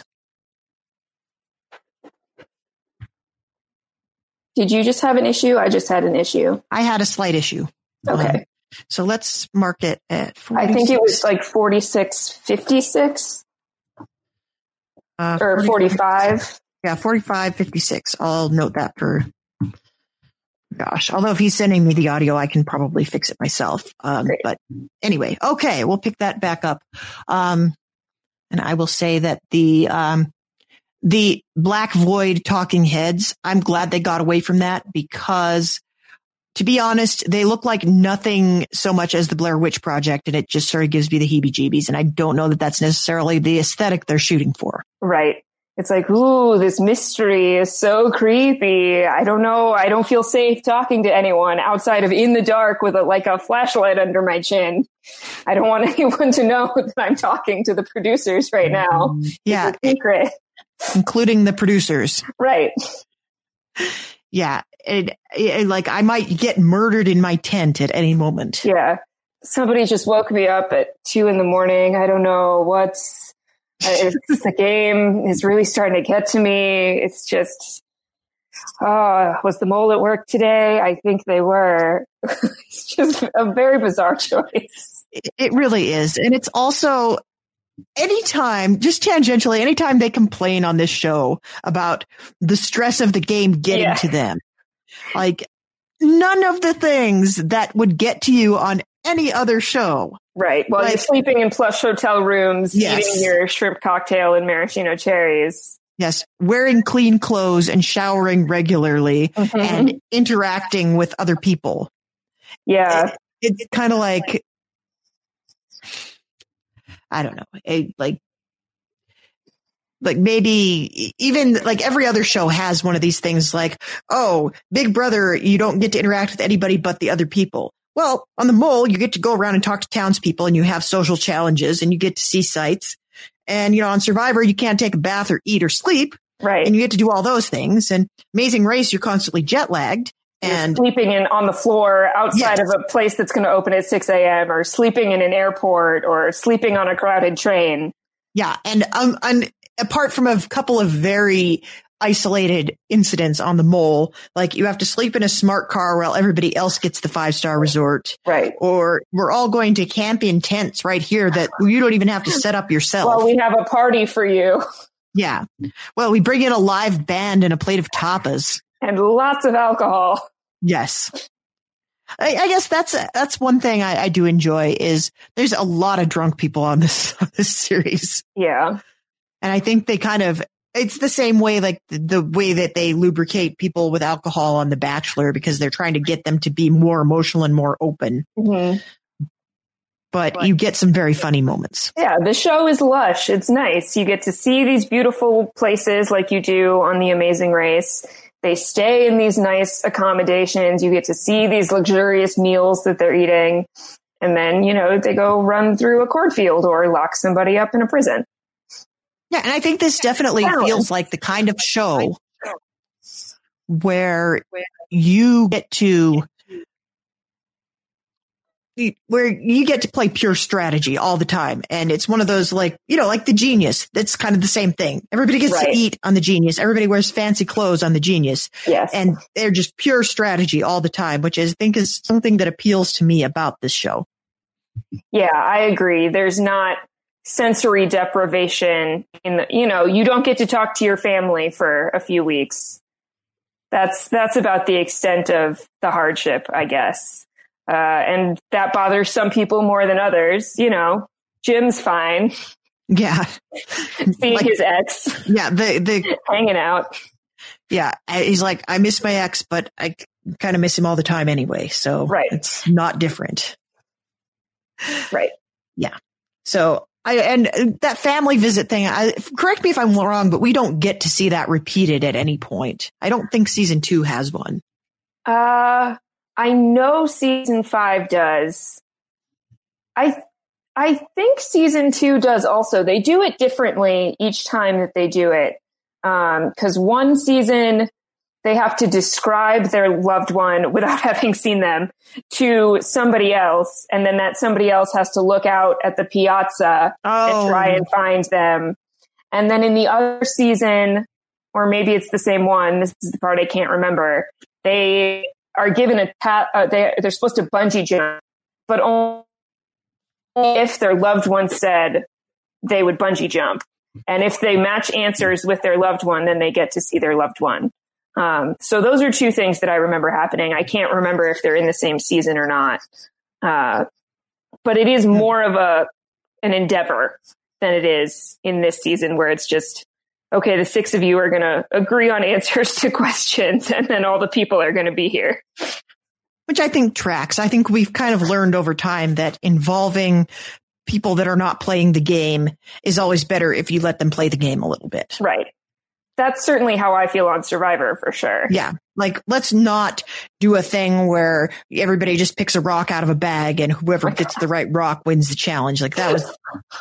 Did you just have an issue? I just had an issue. I had a slight issue. Okay. Um, so let's mark it at forty-six. I think it was like forty-six fifty-six. Uh, or forty-five. Yeah, forty-five fifty-six. I'll note that for, gosh, although if he's sending me the audio, I can probably fix it myself. Um, but anyway, okay, we'll pick that back up. Um, and I will say that the, um, the black void talking heads, I'm glad they got away from that, because to be honest, they look like nothing so much as the Blair Witch Project, and it just sort of gives me the heebie-jeebies. And I don't know that that's necessarily the aesthetic they're shooting for. Right. it's like, ooh, this mystery is so creepy. I don't know. I don't feel safe talking to anyone outside of in the dark with a, like a flashlight under my chin. I don't want anyone to know that I'm talking to the producers right now. Yeah. It's a secret. Including the producers. Right. Yeah. It, it, like I might get murdered in my tent at any moment. Yeah. Somebody just woke me up at two in the morning. I don't know what's, it's the game is really starting to get to me. It's just, oh, was the mole at work today? I think they were. It's just a very bizarre choice. It, it really is. And it's also, anytime, just tangentially, anytime they complain on this show about the stress of the game getting Yeah. to them, like none of the things that would get to you on any other show. Right. While Like- you're sleeping in plush hotel rooms, Yes. eating your shrimp cocktail and maraschino cherries. Yes, wearing clean clothes and showering regularly Mhm. and interacting with other people. Yeah. It, it's kind of like, I don't know, it, like, like maybe even like every other show has one of these things like, oh, Big Brother, you don't get to interact with anybody but the other people. Well, on the Mole, you get to go around and talk to townspeople and you have social challenges and you get to see sights. And, you know, on Survivor, you can't take a bath or eat or sleep. Right. And you get to do all those things. And Amazing Race, you're constantly jet lagged. And You're sleeping in on the floor outside Yes. of a place that's going to open at six a.m. or sleeping in an airport or sleeping on a crowded train. yeah, and um, and apart from a couple of very isolated incidents on the Mole, like you have to sleep in a smart car while everybody else gets the five star resort, Right. or we're all going to camp in tents right here that you don't even have to set up yourself. Well, we have a party for you yeah, well, we bring in a live band and a plate of tapas. and lots of alcohol. Yes. I, I guess that's that's one thing I, I do enjoy is there's a lot of drunk people on this on this series, Yeah. and I think they kind of it's the same way like the, the way that they lubricate people with alcohol on The Bachelor because they're trying to get them to be more emotional and more open. Mm-hmm. But you get some very funny moments. Yeah, the show is lush. It's nice. You get to see these beautiful places like you do on The Amazing Race. They stay in these nice accommodations. You get to see these luxurious meals that they're eating. And then, you know, they go run through a cornfield or lock somebody up in a prison. Yeah, and I think this definitely Balance. feels like the kind of show where you get to where you get to play pure strategy all the time. And it's one of those like, you know, like The Genius. That's kind of the same thing. Everybody gets Right. to eat on The Genius. Everybody wears fancy clothes on The Genius. Yes. And they're just pure strategy all the time, which is, I think is something that appeals to me about this show. Yeah, I agree. There's not sensory deprivation in the, you know, you don't get to talk to your family for a few weeks. That's, that's about the extent of the hardship, I guess. Uh, and that bothers some people more than others. You know, Jim's fine. Yeah. Seeing Like- his ex, Yeah. The, the, hanging out. yeah. He's like, I miss my ex, but I kind of miss him all the time anyway. So Right. it's not different. Right. Yeah. So I, and that family visit thing, I, correct me if I'm wrong, but we don't get to see that repeated at any point. I don't think season two has one. Uh, I know season five does. I, I think season two does also. They do it differently each time that they do it. Um, cause one season they have to describe their loved one without having seen them to somebody else. And then that somebody else has to look out at the piazza Oh. and try and find them. And then in the other season, or maybe it's the same one, this is the part I can't remember, they are given a ta- uh, they, they're supposed to bungee jump, but only if their loved one said they would bungee jump. And if they match answers with their loved one, then they get to see their loved one. Um, so those are two things that I remember happening. I can't remember if they're in the same season or not. Uh, but it is more of a, an endeavor than it is in this season where it's just, okay, the six of you are going to agree on answers to questions and then all the people are going to be here. Which I think tracks. I think we've kind of learned over time that involving people that are not playing the game is always better if you let them play the game a little bit. Right. that's certainly how I feel on Survivor for sure. Yeah. Like, let's not do a thing where everybody just picks a rock out of a bag and whoever gets the right rock wins the challenge. Like, that was,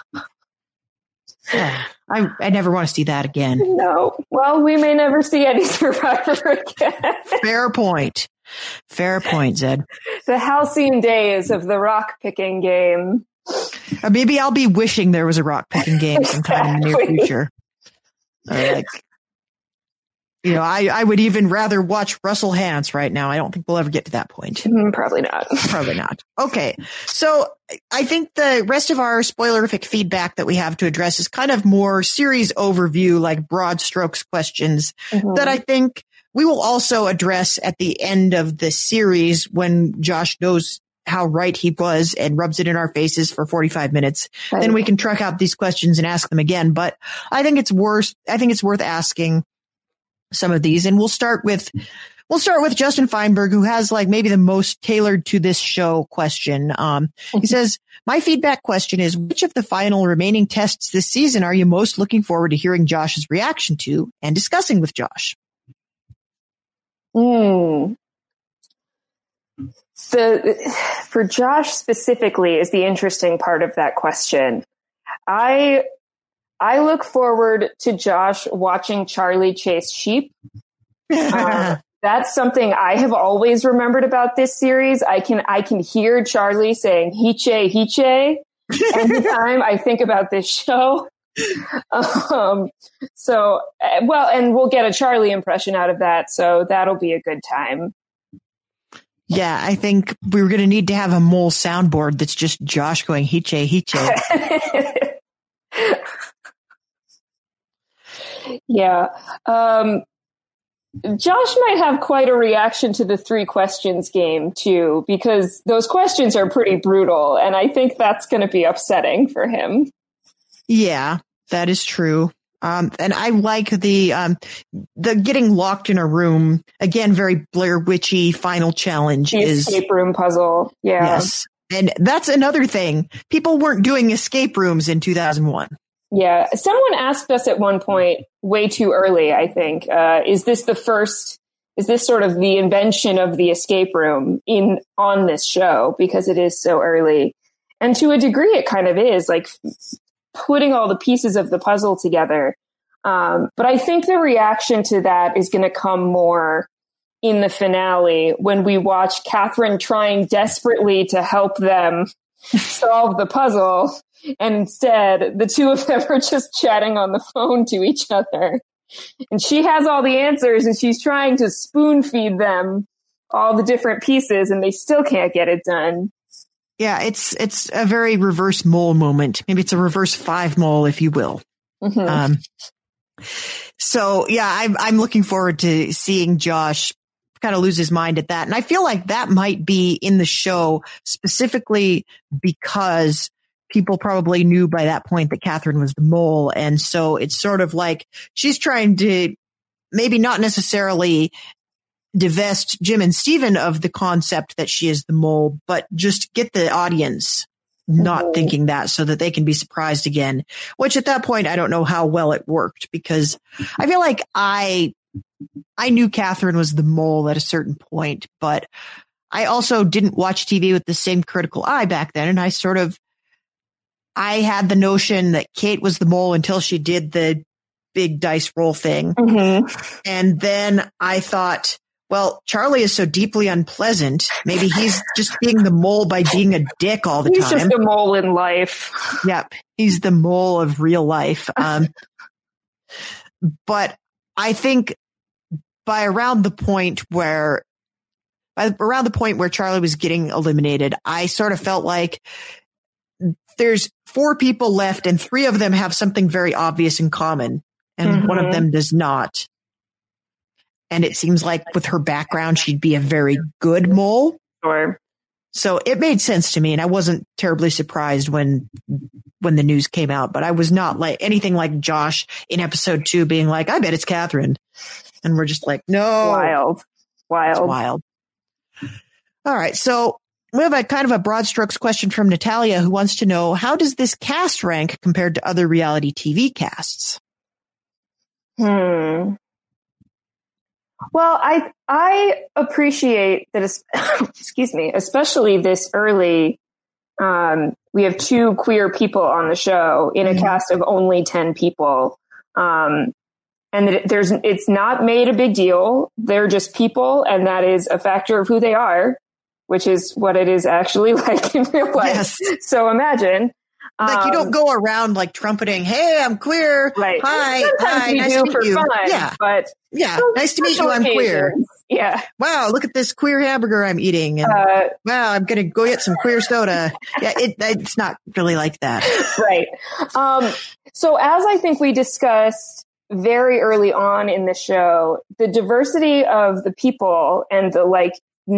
yeah, I, I never want to see that again. No. Well, we may never see any Survivor again. Fair point. Fair point, Zed. The halcyon days of the rock picking game. Or maybe I'll be wishing there was a rock picking game sometime exactly. in the near future. Or like, you know, I, I would even rather watch Russell Hantz right now. I don't think we'll ever get to that point. Mm, probably not. Probably not. Okay. So I think the rest of our spoilerific feedback that we have to address is kind of more series overview, like broad strokes questions mm-hmm. that I think we will also address at the end of the series when Josh knows how right he was and rubs it in our faces for forty-five minutes. Right. Then we can truck out these questions and ask them again. But I think it's worth, I think it's worth asking some of these. And we'll start with, we'll start with Justin Feinberg, who has like maybe the most tailored to this show question. Um, he says, my feedback question is, which of the final remaining tests this season are you most looking forward to hearing Josh's reaction to and discussing with Josh? Hmm. The, for Josh specifically is the interesting part of that question. I, I look forward to Josh watching Charlie chase sheep. Um, that's something I have always remembered about this series. I can, I can hear Charlie saying "Hiche, Hiche" anytime I think about this show. Um, so, well, and we'll get a Charlie impression out of that. So that'll be a good time. Yeah, I think we were going to need to have a mole soundboard that's just Josh going "Hiche, Hiche." Yeah. Um, Josh might have quite a reaction to the three questions game too, because those questions are pretty brutal. And I think that's going to be upsetting for him. Yeah, that is true. Um, and I like the, um, the getting locked in a room again, very Blair Witchy final challenge the is escape room puzzle. Yeah. Yes. And that's another thing. People weren't doing escape rooms in two thousand one. Yeah. Someone asked us at one point way too early, I think, uh, is this the first, is this sort of the invention of the escape room in, on this show because it is so early? And to a degree, it kind of is like putting all the pieces of the puzzle together. Um, but I think the reaction to that is going to come more in the finale when we watch Catherine trying desperately to help them solve the puzzle. And instead, the two of them are just chatting on the phone to each other. And she has all the answers and she's trying to spoon feed them all the different pieces and they still can't get it done. Yeah, it's it's a very reverse mole moment. Maybe it's a reverse five mole, if you will. Mm-hmm. Um, so, yeah, I'm, I'm looking forward to seeing Josh kind of lose his mind at that. And I feel like that might be in the show specifically because people probably knew by that point that Catherine was the mole. And so it's sort of like she's trying to maybe not necessarily divest Jim and Steven of the concept that she is the mole, but just get the audience not mm-hmm. thinking that so that they can be surprised again, which at that point, I don't know how well it worked because I feel like I, I knew Catherine was the mole at a certain point, but I also didn't watch T V with the same critical eye back then. And I sort of, I had the notion that Kate was the mole until she did the big dice roll thing. Mm-hmm. And then I thought, well, Charlie is so deeply unpleasant. Maybe he's just being the mole by being a dick all the he's time. He's just a mole in life. Yep. He's the mole of real life. Um, but I think by around the point where, by around the point where Charlie was getting eliminated, I sort of felt like there's four people left and three of them have something very obvious in common and mm-hmm. one of them does not. And it seems like with her background, she'd be a very good mole. Sure. So it made sense to me. And I wasn't terribly surprised when, when the news came out, but I was not like anything like Josh in episode two being like, I bet it's Catherine. And we're just like, no. Wild. Wild. It's wild. All right. So we have a kind of a broad strokes question from Natalia who wants to know, how does this cast rank compared to other reality T V casts? Hmm. Well, I I appreciate that. It's, excuse me, especially this early. Um, we have two queer people on the show in a mm-hmm. cast of only ten people, um, and that it, there's it's not made a big deal. They're just people, and that is a factor of who they are, which is what it is actually like in real life. Yes. So imagine. Like um, you don't go around like trumpeting, "Hey, I'm queer. Right. Hi, Sometimes hi, we nice do to meet for you." Fun, yeah, but yeah, nice to meet you. I'm occasions. queer. Yeah. Wow, look at this queer hamburger I'm eating, and uh, wow, I'm gonna go get some queer soda. Yeah, it, it's not really like that, right? Um, so as I think we discussed very early on in the show, the diversity of the people and the like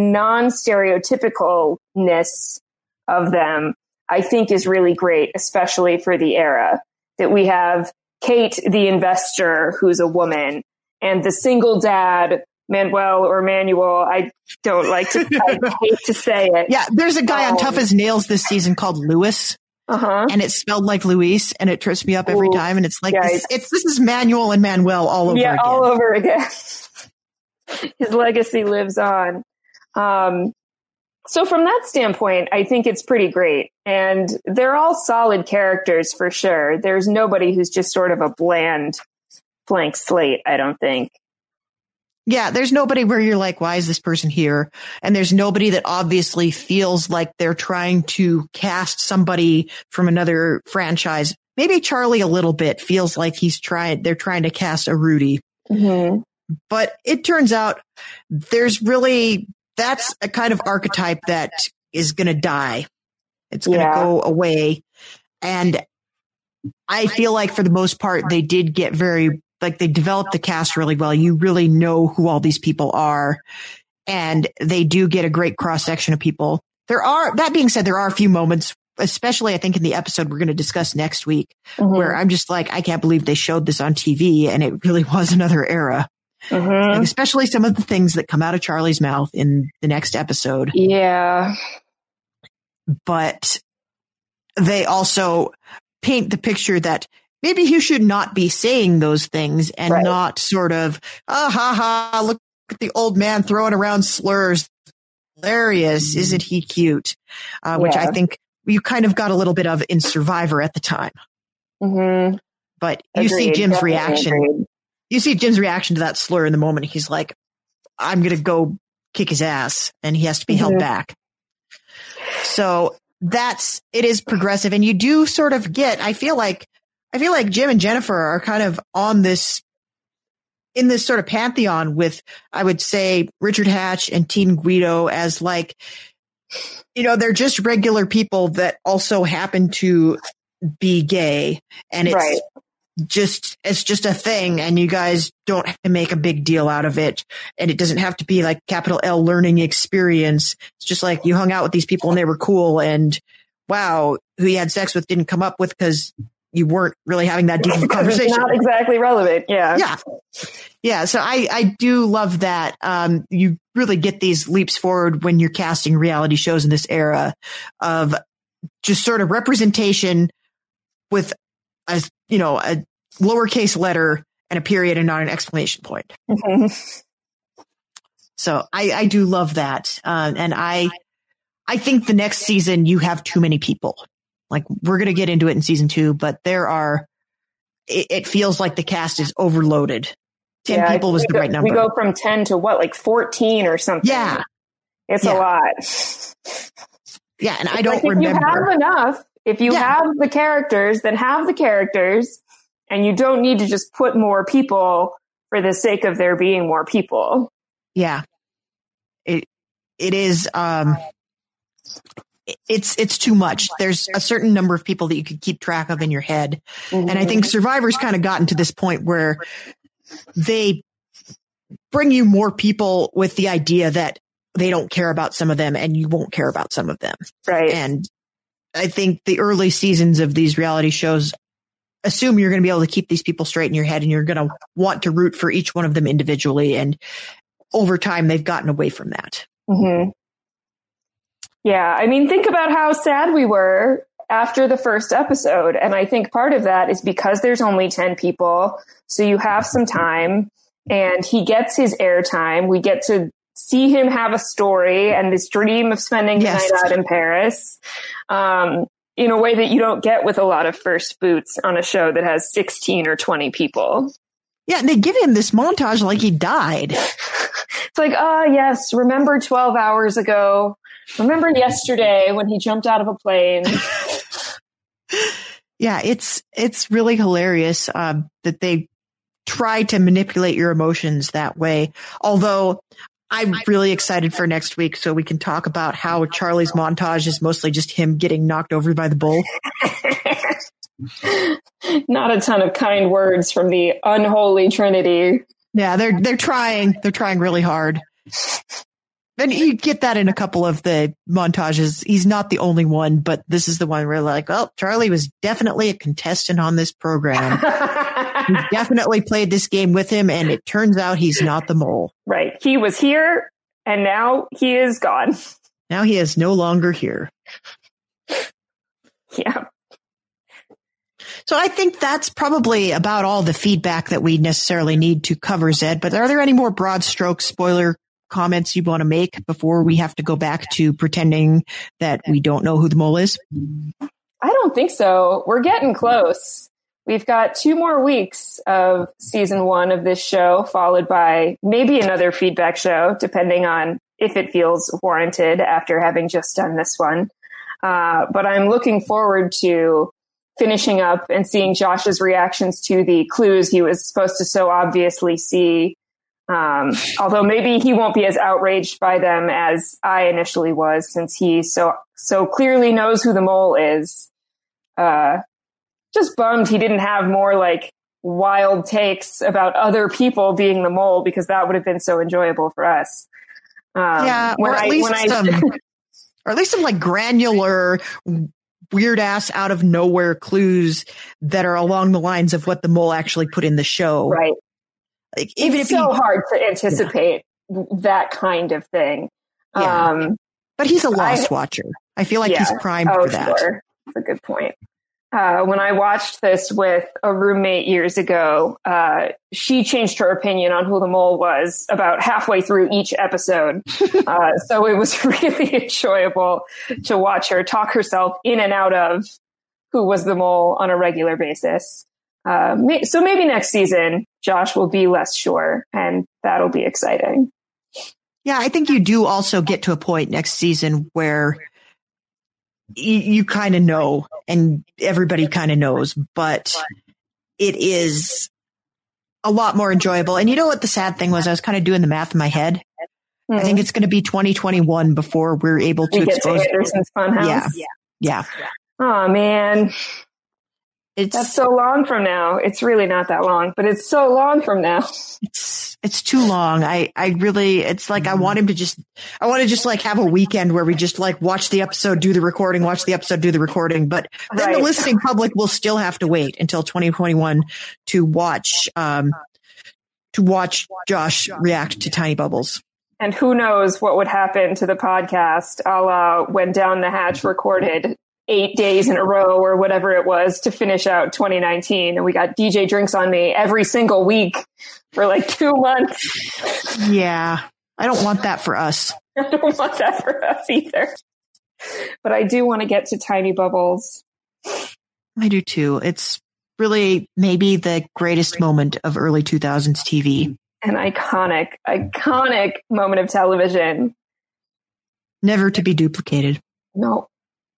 non-stereotypicalness of them, I think is really great, especially for the era that we have Kate, the investor, who's a woman, and the single dad, Manuel or Manuel. I don't like to, I hate to say it. Yeah. There's a guy um, on Tough as Nails this season called Lewis. Uh-huh. And it's spelled like Luis, and it trips me up every Ooh, time. And it's like, yeah, this, it's, this is Manuel and Manuel all over yeah, again. all over again. His legacy lives on. Um, So from that standpoint, I think it's pretty great. And they're all solid characters for sure. There's nobody who's just sort of a bland blank slate, I don't think. Yeah, there's nobody where you're like, why is this person here? And there's nobody that obviously feels like they're trying to cast somebody from another franchise. Maybe Charlie a little bit feels like he's trying, they're trying to cast a Rudy. Mm-hmm. But it turns out there's really, that's a kind of archetype that is going to die. It's going to Yeah. go away. And I feel like for the most part, they did get very, like they developed the cast really well. You really know who all these people are. And they do get a great cross section of people. There are, that being said, there are a few moments, especially I think in the episode we're going to discuss next week, Mm-hmm. where I'm just like, I can't believe they showed this on T V, and it really was another era. Mm-hmm. Like, especially some of the things that come out of Charlie's mouth in the next episode. Yeah. But they also paint the picture that maybe you should not be saying those things and Right. not sort of, ah, ha, ha, look at the old man throwing around slurs. Hilarious. Isn't he cute? Uh, which Yeah. I think you kind of got a little bit of in Survivor at the time. Mm-hmm. But you see Agreed. Jim's Definitely reaction. agreed. You see Jim's reaction to that slur in the moment. He's like, I'm going to go kick his ass, and he has to be held Mhm. back. So that's, it is progressive. And you do sort of get, I feel like, I feel like Jim and Jennifer are kind of on this, in this sort of pantheon with, I would say, Richard Hatch and Team Guido as like, you know, they're just regular people that also happen to be gay. And it's, Right. just it's just a thing, and you guys don't have to make a big deal out of it, and it doesn't have to be like capital L learning experience. It's just like you hung out with these people and they were cool, and wow, who you had sex with didn't come up with because you weren't really having that deep of a Because it's conversation. not exactly relevant. Yeah. Yeah. Yeah. So I, I do love that. Um, you really get these leaps forward when you're casting reality shows in this era of just sort of representation with a, you know, a lowercase letter and a period and not an exclamation point. Mhm. So I, I do love that. Um, and I, I think the next season you have too many people. Like we're going to get into it in season two, but there are, it, it feels like the cast is overloaded. ten Yeah, I people think was we the go- right number. We go from ten to what, like fourteen or something. Yeah. It's Yeah. a lot. Yeah. And I It's don't like if remember. you have enough, if you Yeah. have the characters, then have the characters, and you don't need to just put more people for the sake of there being more people. Yeah. It, it is, um, it's, it's too much. There's a certain number of people that you could keep track of in your head. Mm-hmm. And I think Survivor's kind of gotten to this point where they bring you more people with the idea that they don't care about some of them and you won't care about some of them. Right. And I think the early seasons of these reality shows assume you're going to be able to keep these people straight in your head and you're going to want to root for each one of them individually. And over time, they've gotten away from that. Mm-hmm. Yeah. I mean, think about how sad we were after the first episode. And I think part of that is because there's only ten people. So you have some time and he gets his airtime. We get to see him have a story and this dream of spending the Yes. night out in Paris. Um, in a way that you don't get with a lot of first boots on a show that has sixteen or twenty people. Yeah, and they give him this montage like he died. It's like, ah, oh, yes, remember twelve hours ago. Remember yesterday when he jumped out of a plane. Yeah, it's it's really hilarious um, that they try to manipulate your emotions that way. Although I'm really excited for next week so we can talk about how Charlie's montage is mostly just him getting knocked over by the bull. Not a ton of kind words from the unholy trinity. Yeah, they're they're trying. They're trying really hard. And you get that in a couple of the montages. He's not the only one, but this is the one where like, well, Charlie was definitely a contestant on this program. He definitely played this game with him, and it turns out he's not the mole. Right. He was here, and now he is gone. Now he is no longer here. Yeah. So I think that's probably about all the feedback that we necessarily need to cover, Zed. But are there any more broad stroke spoiler comments you want to make before we have to go back to pretending that we don't know who the mole is? I don't think so. We're getting close. We've got two more weeks of season one of this show, followed by maybe another feedback show, depending on if it feels warranted after having just done this one. Uh, but I'm looking forward to finishing up and seeing Josh's reactions to the clues he was supposed to so obviously see. Um, although maybe he won't be as outraged by them as I initially was, since he so so clearly knows who the mole is. Uh, just bummed he didn't have more like wild takes about other people being the mole, because that would have been so enjoyable for us. Um, yeah, when or at I, least when I, some, or at least some like granular, weird ass out of nowhere clues that are along the lines of what the mole actually put in the show. Right. Like, even it's if so he, hard to anticipate yeah. that kind of thing. Yeah. Um, but he's a Lost I, watcher. I feel like yeah. he's primed oh, for that. Sure. That's a good point. Uh, when I watched this with a roommate years ago, uh, she changed her opinion on who the mole was about halfway through each episode. uh, so it was really enjoyable to watch her talk herself in and out of who was the mole on a regular basis. Uh, may- so maybe next season, Josh will be less sure, and that'll be exciting. Yeah, I think you do also get to a point next season where you, you kind of know, and everybody kind of knows, but it is a lot more enjoyable. And you know what the sad thing was? I was kind of doing the math in my head. Mm-hmm. I think it's going to be twenty twenty-one before we're able to we expose get to Anderson's Funhouse. Yeah. Yeah. yeah. Oh man. It's That's so long from now. It's really not that long, but it's so long from now. It's it's too long. I, I really, it's like I want him to just, I want to just like have a weekend where we just like watch the episode, do the recording, watch the episode, do the recording. But then right. the listening public will still have to wait until twenty twenty-one to watch, um, to watch Josh react to Tiny Bubbles. And who knows what would happen to the podcast, a la when Down the Hatch recorded eight days in a row or whatever it was to finish out twenty nineteen. And we got D J Drinks on Me every single week for like two months. Yeah. I don't want that for us. I don't want that for us either. But I do want to get to Tiny Bubbles. I do too. It's really maybe the greatest moment of early two thousands T V. An iconic, iconic moment of television. Never to be duplicated. No.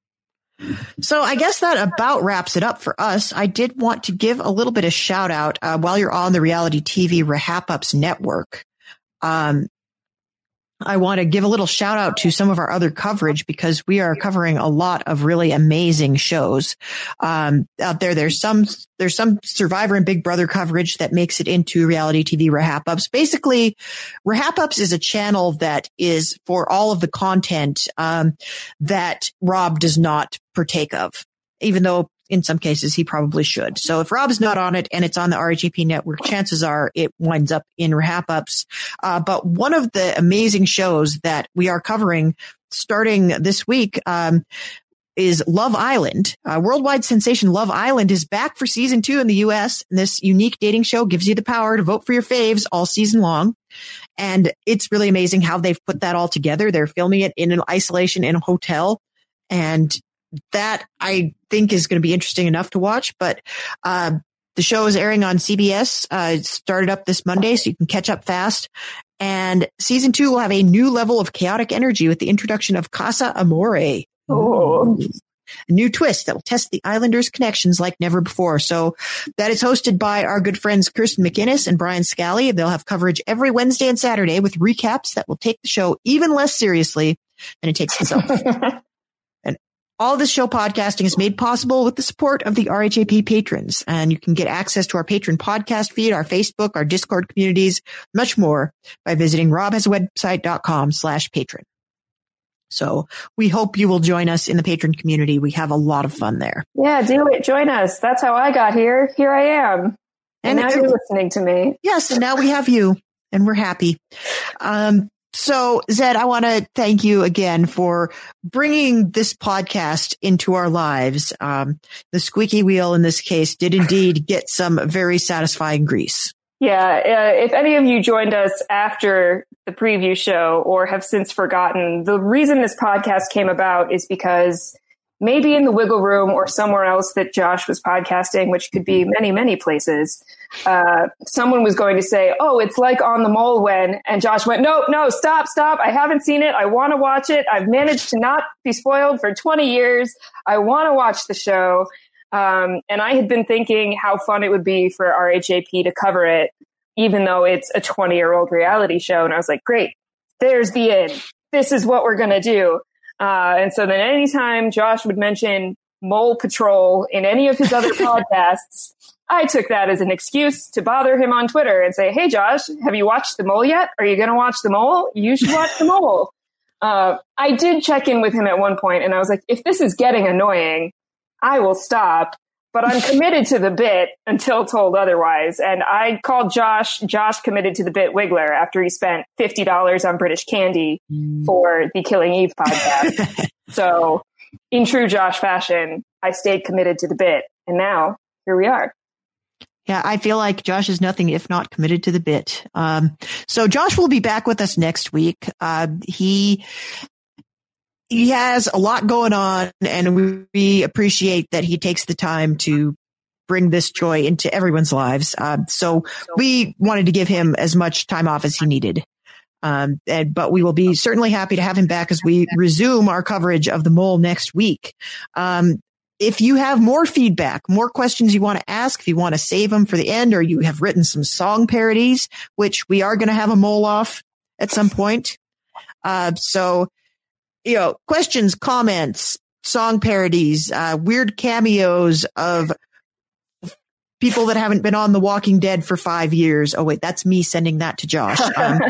So I guess that about wraps it up for us. I did want to give a little bit of shout out uh, while you're on the Reality T V Rehap-Ups network. Um, I want to give a little shout out to some of our other coverage because we are covering a lot of really amazing shows um, out there. There's some there's some Survivor and Big Brother coverage that makes it into Reality T V Rehap-Ups. Basically, Rehap-Ups is a channel that is for all of the content um, that Rob does not partake of, even though in some cases he probably should. So if Rob's not on it and it's on the R H A P network, chances are it winds up in Rehap-Ups. Uh, but one of the amazing shows that we are covering starting this week, um, is Love Island. Uh, worldwide sensation Love Island is back for season two in the U S. And this unique dating show gives you the power to vote for your faves all season long. And it's really amazing how they've put that all together. They're filming it in an isolation in a hotel. And that I think is going to be interesting enough to watch. But uh, the show is airing on C B S. Uh, it started up this Monday, so you can catch up fast. And season two will have a new level of chaotic energy with the introduction of Casa Amore. Oh. A new twist that will test the Islanders' connections like never before. So that is hosted by our good friends Kirsten McInnes and Brian Scally. They'll have coverage every Wednesday and Saturday with recaps that will take the show even less seriously than it takes itself. And all this show podcasting is made possible with the support of the R H A P patrons. And you can get access to our patron podcast feed, our Facebook, our Discord communities, much more by visiting robhasawebsite.com slash patron. So we hope you will join us in the patron community. We have a lot of fun there. Yeah, do it. Join us. That's how I got here. Here I am. And, and now you're listening to me. Yes, and now we have you, and we're happy. Um, so, Zed, I want to thank you again for bringing this podcast into our lives. Um, the squeaky wheel in this case did indeed get some very satisfying grease. Yeah, uh, if any of you joined us after the preview show or have since forgotten, the reason this podcast came about is because maybe in the Wiggle Room or somewhere else that Josh was podcasting, which could be many, many places, uh, someone was going to say, oh, it's like On the Mole when, and Josh went, no, no, stop, stop. I haven't seen it. I want to watch it. I've managed to not be spoiled for twenty years. I want to watch the show. Um, and I had been thinking how fun it would be for R H A P to cover it, even though it's a twenty year old reality show. And I was like, great, there's the end. This is what we're going to do. Uh, and so then anytime Josh would mention Mole Patrol in any of his other podcasts, I took that as an excuse to bother him on Twitter and say, hey, Josh, have you watched The Mole yet? Are you going to watch The Mole? You should watch The Mole. Uh, I did check in with him at one point and I was like, if this is getting annoying, I will stop, but I'm committed to the bit until told otherwise. And I called Josh. Josh committed to the bit Wiggler after he spent fifty dollars on British Candy for the Killing Eve podcast. So in true Josh fashion, I stayed committed to the bit. And now here we are. Yeah, I feel like Josh is nothing if not committed to the bit. Um, so Josh will be back with us next week. Uh, he... He has a lot going on, and we, we appreciate that he takes the time to bring this joy into everyone's lives. Uh, so we wanted to give him as much time off as he needed. Um, and, but we will be certainly happy to have him back as we resume our coverage of The Mole next week. Um, if you have more feedback, more questions you want to ask, if you want to save them for the end, or you have written some song parodies, which we are going to have a mole off at some point. Uh, so, you know, questions, comments, song parodies, uh, weird cameos of people that haven't been on The Walking Dead for five years. Oh, wait, that's me sending that to Josh. Um,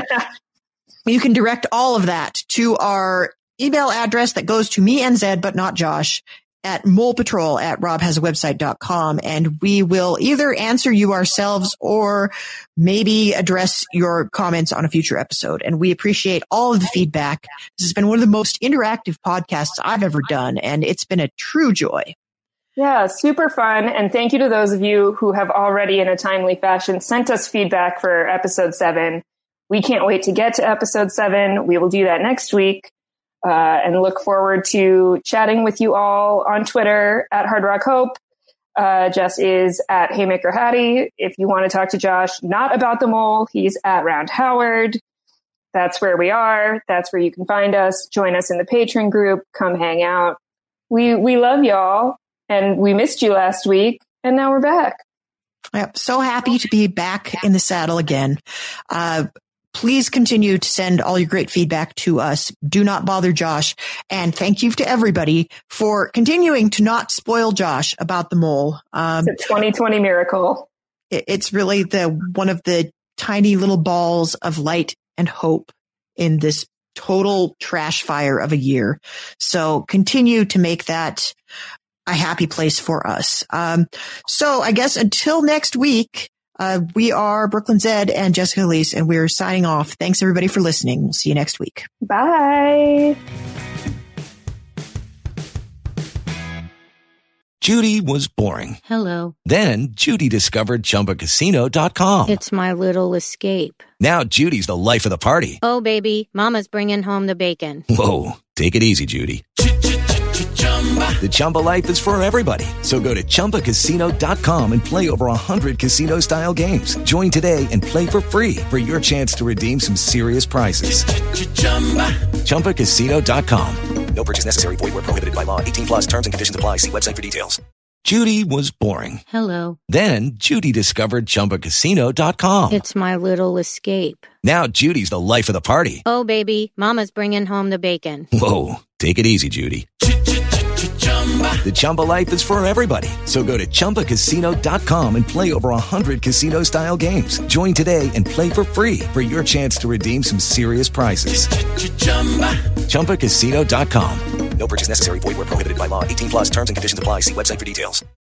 you can direct all of that to our email address that goes to me and Zed, but not Josh, at molepatrol at robhasawebsite dot com. And we will either answer you ourselves or maybe address your comments on a future episode. And we appreciate all of the feedback. This has been one of the most interactive podcasts I've ever done, and it's been a true joy. Yeah, super fun. And thank you to those of you who have already, in a timely fashion, sent us feedback for episode seven. We can't wait to get to episode seven. We will do that next week. Uh, and look forward to chatting with you all on Twitter at Hard Rock Hope. Uh, Jess is at Haymaker Hattie. If you want to talk to Josh, not about the mole, he's at Round Howard. That's where we are. That's where you can find us. Join us in the Patreon group. Come hang out. We, we love y'all, and we missed you last week, and now we're back. Yep. So happy to be back in the saddle again. Uh, Please continue to send all your great feedback to us. Do not bother Josh. And thank you to everybody for continuing to not spoil Josh about the mole. Um, it's a twenty twenty miracle. It, it's really the one of the tiny little balls of light and hope in this total trash fire of a year. So continue to make that a happy place for us. Um, so I guess until next week, Uh, we are Brooklyn Zed and Jessica Elise, and we're signing off. Thanks, everybody, for listening. We'll see you next week. Bye. Judy was boring. Hello. Then Judy discovered Chumba Casino dot com. It's my little escape. Now Judy's the life of the party. Oh, baby, mama's bringing home the bacon. Whoa, take it easy, Judy. The Chumba life is for everybody. So go to Chumba Casino dot com and play over one hundred casino-style games. Join today and play for free for your chance to redeem some serious prizes. Chumba Casino dot com. No purchase necessary. Void where prohibited by law. eighteen plus terms and conditions apply. See website for details. Judy was boring. Hello. Then Judy discovered Chumba Casino dot com. It's my little escape. Now Judy's the life of the party. Oh, baby, mama's bringing home the bacon. Whoa, take it easy, Judy. The Chumba life is for everybody. So go to Chumba Casino dot com and play over one hundred casino-style games. Join today and play for free for your chance to redeem some serious prizes. Chumba Casino dot com. No purchase necessary. Void where prohibited by law. eighteen plus terms and conditions apply. See website for details.